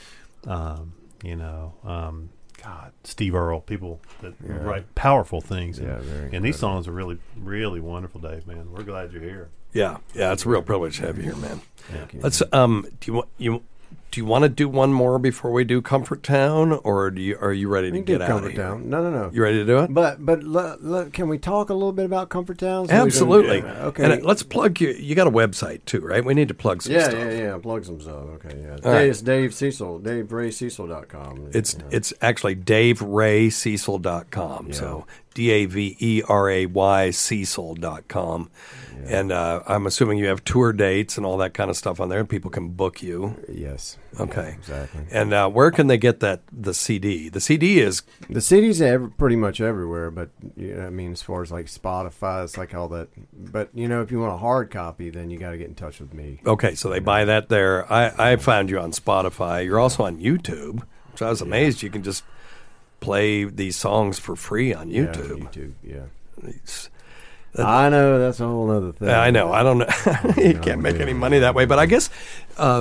um, you know, um, God, Steve Earle, people that Yeah. write powerful things. Yeah, and, very and these incredible. songs are really, really wonderful, Dave, man. We're glad you're here. Yeah, yeah, it's a real privilege to have you here, man. Thank you. Let's. Um, do you want you? Do you want to do one more before we do Comfort Town, or do you? Are you ready to We can get do out Comfort of here? Town. No, no, no. You ready to do it? But but le, le, can we talk a little bit about Comfort Town? So we don't- Absolutely. yeah, okay. And uh, let's plug you. You got a website too, right? We need to plug some yeah, stuff. yeah, yeah. Plug some stuff. Okay, yeah. All right. It's Dave Cecil, Dave Ray Cecil dot com. It's Yeah. it's actually Dave Ray Cecil dot com. Yeah. So D A V E R A Y Cecil dot com. And uh, I'm assuming you have tour dates and all that kind of stuff on there. People can book you. Yes. Okay. Yeah, exactly. And uh, where can they get that the C D? The C D is The C D's ev- pretty much everywhere, but you know, I mean, as far as like Spotify, it's like all that. But you know, if you want a hard copy, then you got to get in touch with me. okay. So they buy that there. I, I found you on Spotify. You're also on YouTube. So I was amazed you can just play these songs for free on Yeah, YouTube. YouTube. Yeah. It's- I know that's a whole other thing. I know. I don't know. you No, can't make yeah. any money that way. But I guess uh,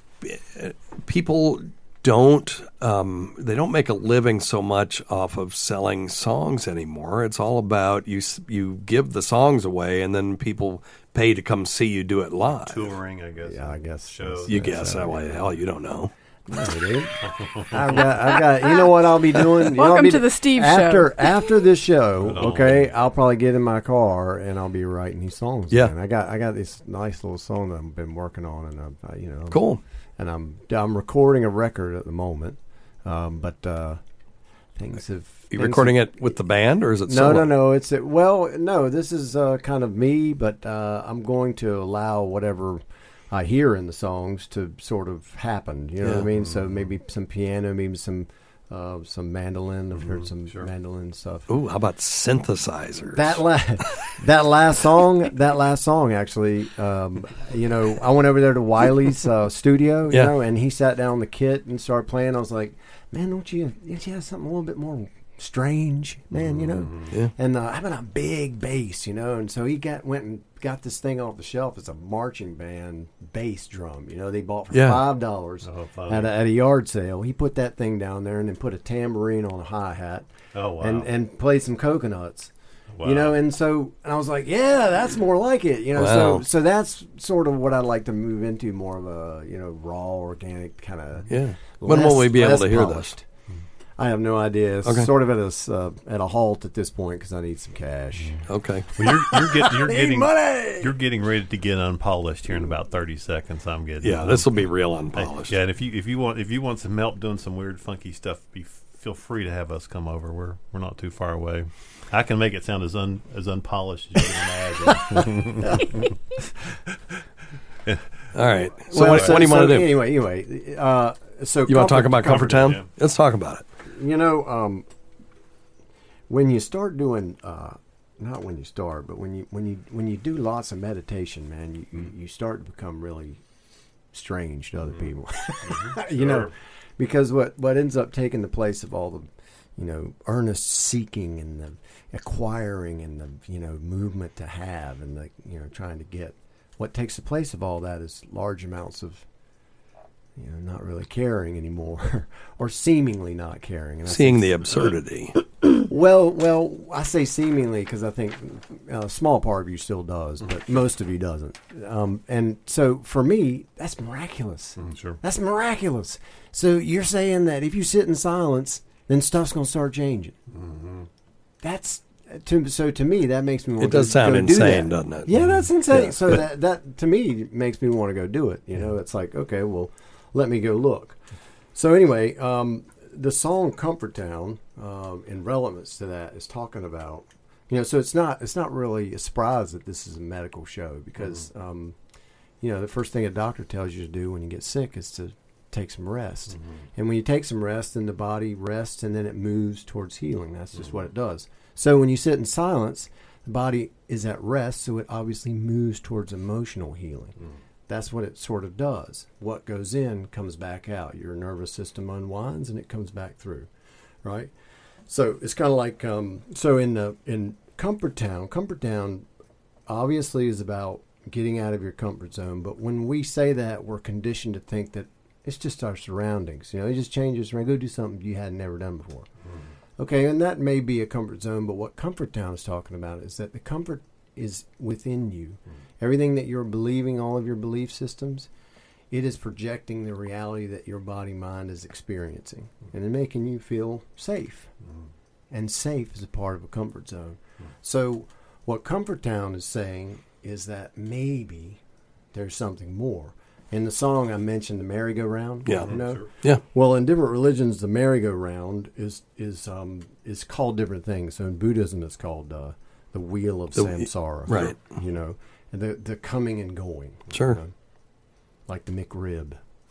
people don't. Um, they don't make a living so much off of selling songs anymore. It's all about you. s- You give the songs away, and then people pay to come see you do it live. Touring, I guess. Yeah, I guess Shows. You that's- guess that way. Hell, you don't know. No, dude. I've got, I've got. You know what I'll be doing? You know what I'll Welcome be to do- the Steve after, Show. After this show, Right on. okay, I'll probably get in my car and I'll be writing these songs. Yeah. again. I got, I got this nice little song that I've been working on, and I'm, I, you know, Cool. and I'm, I'm recording a record at the moment, um, but uh, things have. You things recording have- it with the band, or is it No, solo? no, no. It's it, well, no. This is uh, kind of me, but uh, I'm going to allow whatever I hear in the songs to sort of happen. You know what I Yeah. mean? So maybe some piano, maybe some uh, some mandolin. I've heard some sure. mandolin stuff. Ooh, how about synthesizers? That last, that last song, that last song, actually, um, you know, I went over there to Wiley's uh, studio, you Yeah. know, and he sat down on the kit and started playing. I was like, man, don't you, don't you have something a little bit more strange, man, you know? Yeah. And uh, having a big bass, you know, and so he got went and got this thing off the shelf. It's a marching band bass drum, you know, they bought for Yeah. five dollars Oh, fine. at, a, at a yard sale. He put that thing down there and then put a tambourine on a hi hat. Oh, wow. And and played some coconuts. Wow. You know, and so and I was like, yeah, that's more like it. You know, Wow. so so that's sort of what I'd like to move into, more of a, you know, raw, organic kind of. Yeah. When will we be able to hear this? I have no idea. It's Okay. sort of at a s- uh, at a halt at this point because I need some cash. Okay. Well, you're you're, get, you're Need getting money! you're getting ready to get unpolished here in about thirty seconds. I'm getting. Yeah, this will be real Hey, unpolished. yeah, and if you if you want if you want some help doing some weird funky stuff, be feel free to have us come over. We're we're not too far away. I can make it sound as un as unpolished as you can imagine. All right. So Well, what, what do you want so to do? Anyway, anyway, uh, so You want to talk about Comfort, Comfort, Town? yeah. Let's talk about it. You know, um, when you start doing, uh, not when you start, but when you when you when you do lots of meditation, man, you you, you start to become really strange to other people. you know, Sure. because what what ends up taking the place of all the, you know, earnest seeking and the acquiring and the, you know, movement to have and the, you know, trying to get, what takes the place of all that is large amounts of, you know, not really caring anymore, or seemingly not caring. And I Seeing think- the absurdity. well, well, I say seemingly because I think a small part of you still does, but most of you doesn't. Um, and so for me, that's miraculous. Sure. That's miraculous. So you're saying that if you sit in silence, then stuff's going to start changing. That's to, so to me that makes me want It does to sound go do insane, that. doesn't it? Yeah, that's insane. Yeah. So that that to me makes me want to go do it. You know, it's like, okay, well, let me go look. So anyway, um, the song "Comfort Town," um, in relevance to that, is talking about, you know, so it's not it's not really a surprise that this is a medical show because, um, you know, the first thing a doctor tells you to do when you get sick is to take some rest, and when you take some rest, then the body rests and then it moves towards healing. That's just what it does. So when you sit in silence, the body is at rest, so it obviously moves towards emotional healing. That's what it sort of does. What goes in comes back out. Your nervous system unwinds and it comes back through, right? So it's kind of like um, so in the in Comfort Town. Comfort Town obviously is about getting out of your comfort zone. But when we say that, we're conditioned to think that It's just our surroundings. You know, you just change your surroundings. Go do something you had never done before. Okay, and that may be a comfort zone, but what Comfort Town is talking about is that the comfort is within you. Everything that you're believing, all of your belief systems, it is projecting the reality that your body mind is experiencing, and then making you feel safe. And safe is a part of a comfort zone. So what Comfort Town is saying is that maybe there's something more. In the song I mentioned, the merry-go-round. Yeah. You know? Sure. Yeah. Well, in different religions, the merry-go-round is is um is called different things. So in Buddhism, it's called uh, the wheel of The- samsara. right. You know, and the the coming and going. Sure. You know, like the McRib.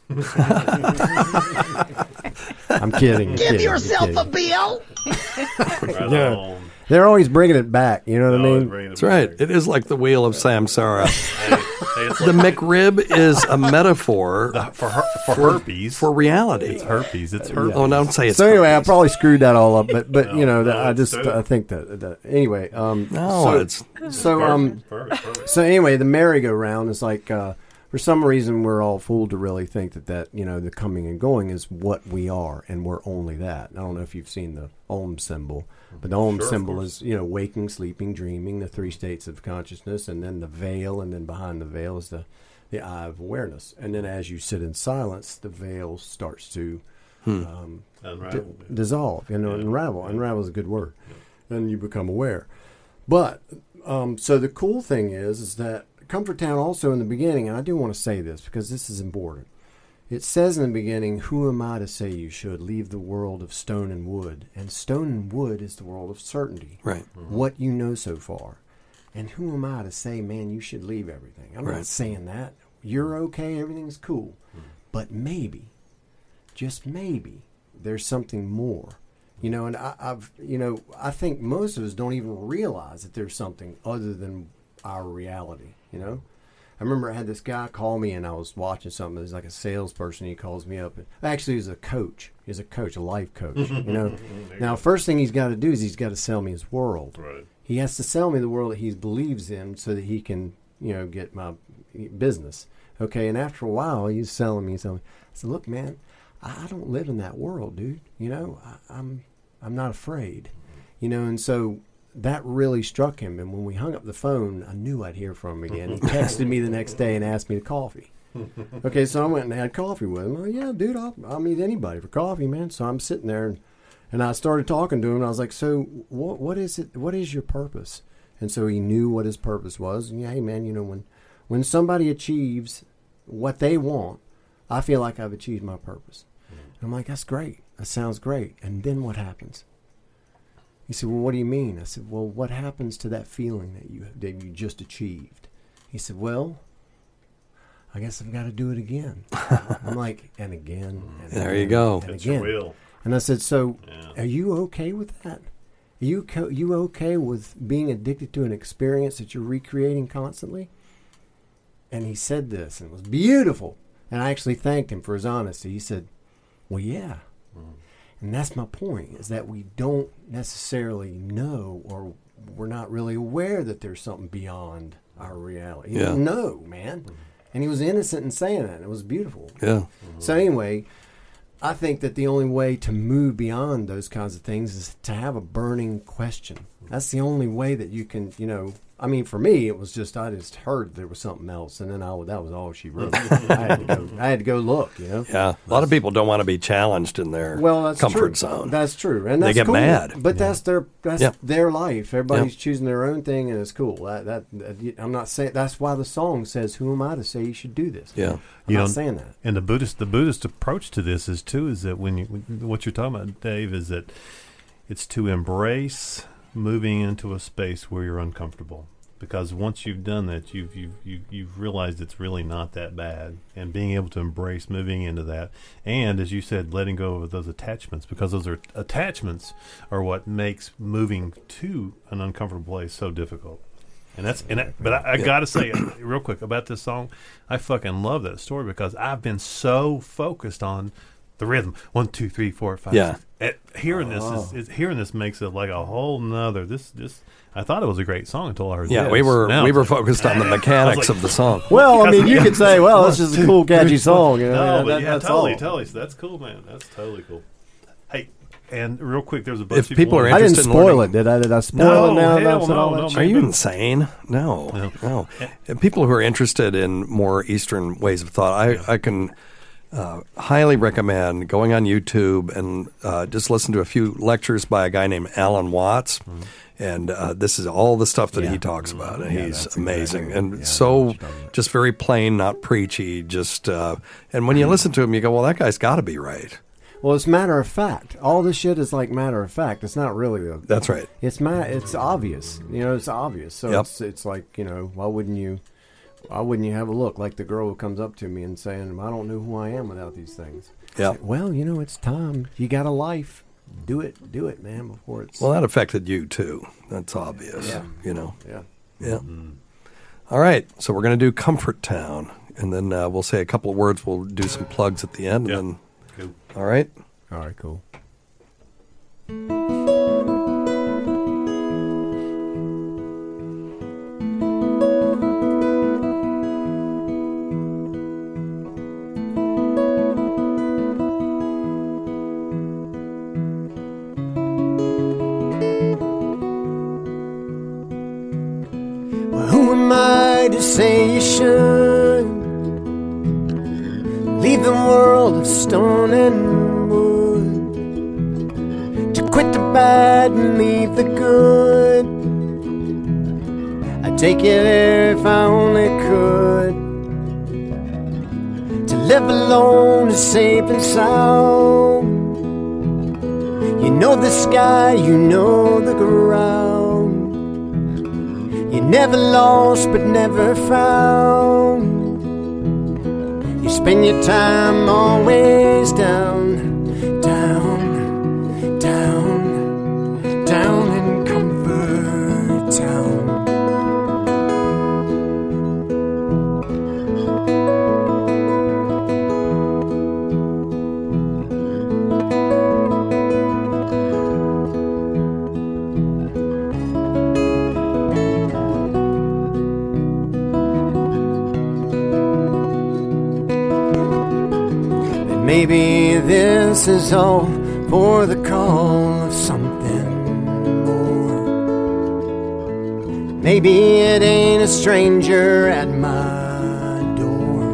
I'm kidding. I'm Give kidding, I'm yourself a kidding. bill. Right Yeah. on. They're always bringing it back. You know what I Always mean? bringing it That's right. back. It is like the wheel of samsara. Hey, hey, it's The like McRib is a metaphor the, for her, for herpes. for reality. It's herpes. It's herpes. Oh, don't say it's So anyway, I herpes. probably screwed that all up, but but you No, know, that, no, I it's just true. I think that, that anyway. Um, No, so, it's so um Perfect, perfect. so anyway, the merry-go-round is like uh, for some reason we're all fooled to really think that that you know the coming and going is what we are, and we're only that. I don't know if you've seen the Om symbol, but the Om Sure, of symbol course. is you know waking, sleeping, dreaming, the three states of consciousness, and then the veil, and then behind the veil is the the eye of awareness, and then as you sit in silence, the veil starts to um, d- Unravel. dissolve, you know, Yeah. unravel. Unravel is a good word. Then you become aware. But um, so the cool thing is, is that Comfort Town also in the beginning, and I do want to say this because this is important. It says in the beginning, "Who am I to say you should leave the world of stone and wood?" And stone and wood is the world of certainty. right. What you know so far. And who am I to say, man, you should leave everything? I'm Right. not saying that. You're okay, everything's cool. But maybe, just maybe, there's something more. You know, and I, I've, you know, I think most of us don't even realize that there's something other than our reality, you know? I remember I had this guy call me and I was watching something. He's like a salesperson. He calls me up. And actually, he's a coach. He's a coach, a life coach, you know? Now, first thing he's got to do is he's got to sell me his world. Right. He has to sell me the world that he believes in so that he can, you know, get my business. Okay, and after a while, he's selling me, he's selling me. I said, look, man, I don't live in that world, dude. You know, I, I'm I'm not afraid. You know, and so that really struck him. And when we hung up the phone, I knew I'd hear from him again. He texted me the next day and asked me to coffee. Okay, so I went and had coffee with him. Well, yeah, dude, I'll, I'll meet anybody for coffee, man. So I'm sitting there and And I started talking to him, and I was like, so what, what is it? What is your purpose? And so he knew what his purpose was. And yeah, hey, man, you know, when, when somebody achieves what they want, I feel like I've achieved my purpose. And I'm like, that's great. That sounds great. And then what happens? He said, well, what do you mean? I said, well, what happens to that feeling that you that you just achieved? He said, well, I guess I've got to do it again. I'm like, and again. And There again, you go. And It's again. real. And I said, so Yeah. are you okay with that? Are you, co- you okay with being addicted to an experience that you're recreating constantly? And he said this, and it was beautiful. And I actually thanked him for his honesty. He said, well, yeah. Mm. And that's my point, is that we don't necessarily know, or we're not really aware that there's something beyond our reality. You Yeah. don't know, man. And he was innocent in saying that. It was beautiful. Yeah. So anyway, I think that the only way to move beyond those kinds of things is to have a burning question. That's the only way that you can, you know, I mean, for me, it was just, I just heard there was something else, and then I, that was all she wrote. I, had to go, I had to go look, you know. Yeah. A lot of people don't want to be challenged in their Well, that's comfort true. zone. That's true, and They that's get cool. mad. But that's their that's Yeah. their life. Everybody's Yeah. choosing their own thing, and it's cool. That, that that I'm not saying. That's why the song says, "Who am I to say you should do this?" Yeah. I'm You not know, saying that. And the Buddhist, the Buddhist approach to this is too is that when you when- what you're talking about, Dave, is that it's to embrace moving into a space where you're uncomfortable. Because once you've done that, you've you've you've, you've realized it's really not that bad, and being able to embrace moving into that, and as you said, letting go of those attachments, because those are attachments are what makes moving to an uncomfortable place so difficult. And that's and I, but I, I gotta say real quick about this song, I fucking love that story because I've been so focused on the rhythm. One, two, three, four, five. Yeah. Six. Uh, hearing this is, is hearing this makes it like a whole nother. This this I thought it was a great song until I heard Yeah, this. we were Now we it's were like- focused on the mechanics like- of the song. Well, I mean, you Yeah. could say, well, it's just a cool, catchy song. You know, No, that- but that- yeah, that's totally, all. totally. So that's cool, man. That's totally cool. Hey, and real quick, there's a bunch If of people are I didn't interested in spoil learning- it, did I? Did I spoil No, it now? hell That's all no, that no, shit? Are you Maybe- insane? No, No. no. And people who are interested in more Eastern ways of thought, I, I can uh, highly recommend going on YouTube and uh, just listen to a few lectures by a guy named Alan Watts. Mm-hmm. And uh, this is all the stuff that Yeah. he talks about. And Yeah, he's that's amazing. exactly- and yeah, I know what so you're talking about. just very plain, not preachy. Just uh, And when you listen to him, you go, well, that guy's got to be right. Well, it's matter of fact. All this shit is like matter of fact. It's not really. A, That's right. It's ma- It's obvious. You know, it's obvious. So Yep. it's it's like, you know, why wouldn't you? Why wouldn't you have a look like the girl who comes up to me and saying, "I don't know who I am without these things." Yeah. Say, well, you know, it's time. You got a life. Do it. Do it, man. Before it's. Well, that affected you, too. That's obvious, Yeah. you know. yeah. Yeah. All right. So we're going to do Comfort Town, and then uh, we'll say a couple of words. We'll do some plugs at the end, Yeah. and Cool. then all right. All right. Cool. Well, who am I to say you should leave the world of stone and wood, to quit the bad and leave the good? I'd take it if I only could. To live alone is safe and sound. You know the sky, you know the ground. You never lost but never found. You spend your time always down, down, down, down in Comfort Town. And maybe this is all for the call of something more. Maybe it ain't a stranger at my door.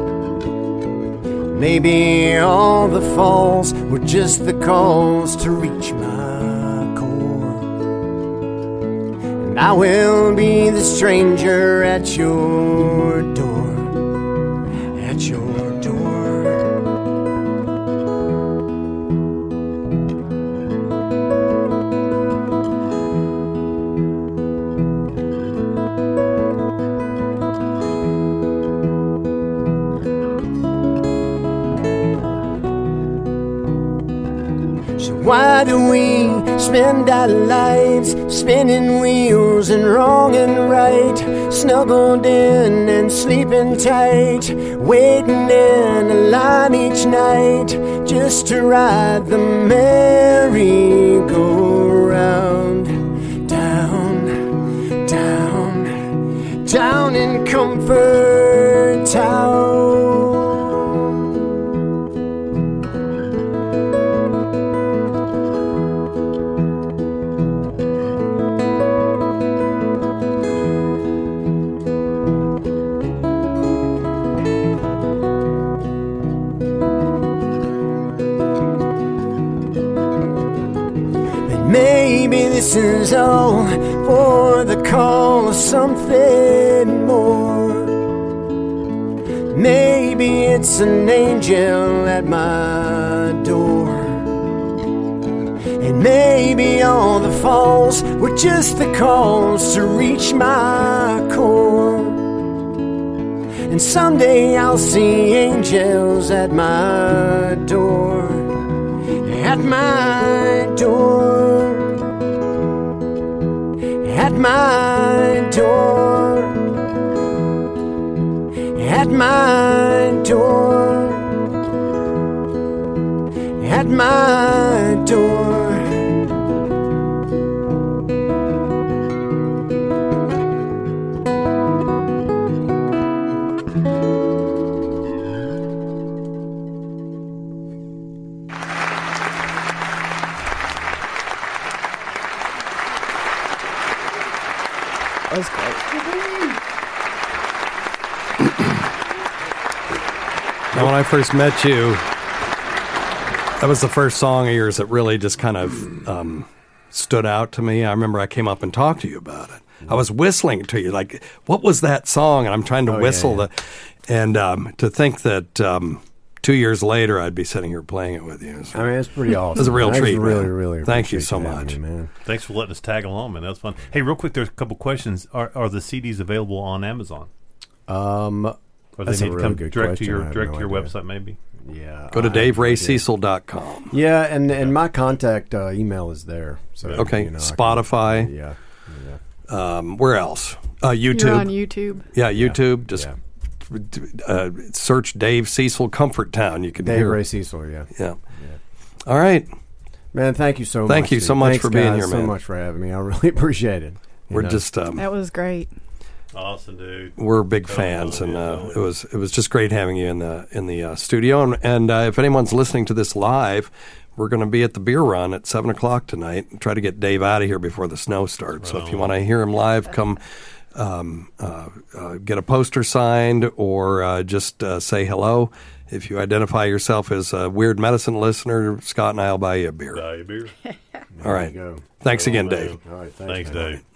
Maybe all the falls were just the calls to reach my core. And I will be the stranger at your door, at your door. So why do we spend our lives spinning wheels and wrong and right, snuggled in and sleeping tight, waiting in a line each night just to ride the merry-go-round down, down, down in Comfort Town? Maybe this is all for the call of something more. Maybe it's an angel at my door. And maybe all the falls were just the calls to reach my core. And someday I'll see angels at my door, at my door, at my door, at my door. That was great. Now, when I first met you, that was the first song of yours that really just kind of um, stood out to me. I remember I came up and talked to you about it. I was whistling to you, like, what was that song? And I'm trying to Oh, whistle. yeah, yeah. The, and um, to think that um, two years later I'd be sitting here playing it with you. So I mean, it's pretty awesome. it was a real I just treat, Really, man. really. Thank you appreciate so having much. me, man. Thanks for letting us tag along, man. That was fun. Hey, real quick, there's a couple questions. Are are the C Ds available on Amazon? Um, Or they That's a need to really come good direct to question. I your have direct no to your idea. website, maybe? yeah. Go to I- dave ray cecil dot com. Yeah, and and my contact uh, email is there. So Okay, you know, I can- Spotify. yeah. yeah. Um, where else? Uh, YouTube. You're on YouTube. Yeah, YouTube. Just Yeah. uh, search Dave Cecil Comfort Town. You can Dave hear. Ray Cecil, yeah. Yeah. All right. Man, thank you so much. Thank you so dude. much Thanks, for being guys, here, so man. much for having me. I really appreciate it. You We're know? just um, That was great. Awesome, dude. we're big Totally, fans, and uh, totally. it was it was just great having you in the in the uh, studio. And, and uh, if anyone's listening to this live, we're going to be at the beer run at seven o'clock tonight. Try to get Dave out of here before the snow starts. So if you want to hear him live, come. Um, uh, uh, get a poster signed or uh, just uh, say hello. If you identify yourself as a Weird Medicine listener, Scott and I will buy you a beer. Buy a beer. All right. There you go. Thanks again, Cool, Dave. man. All right, thanks, Thanks, man. Dave.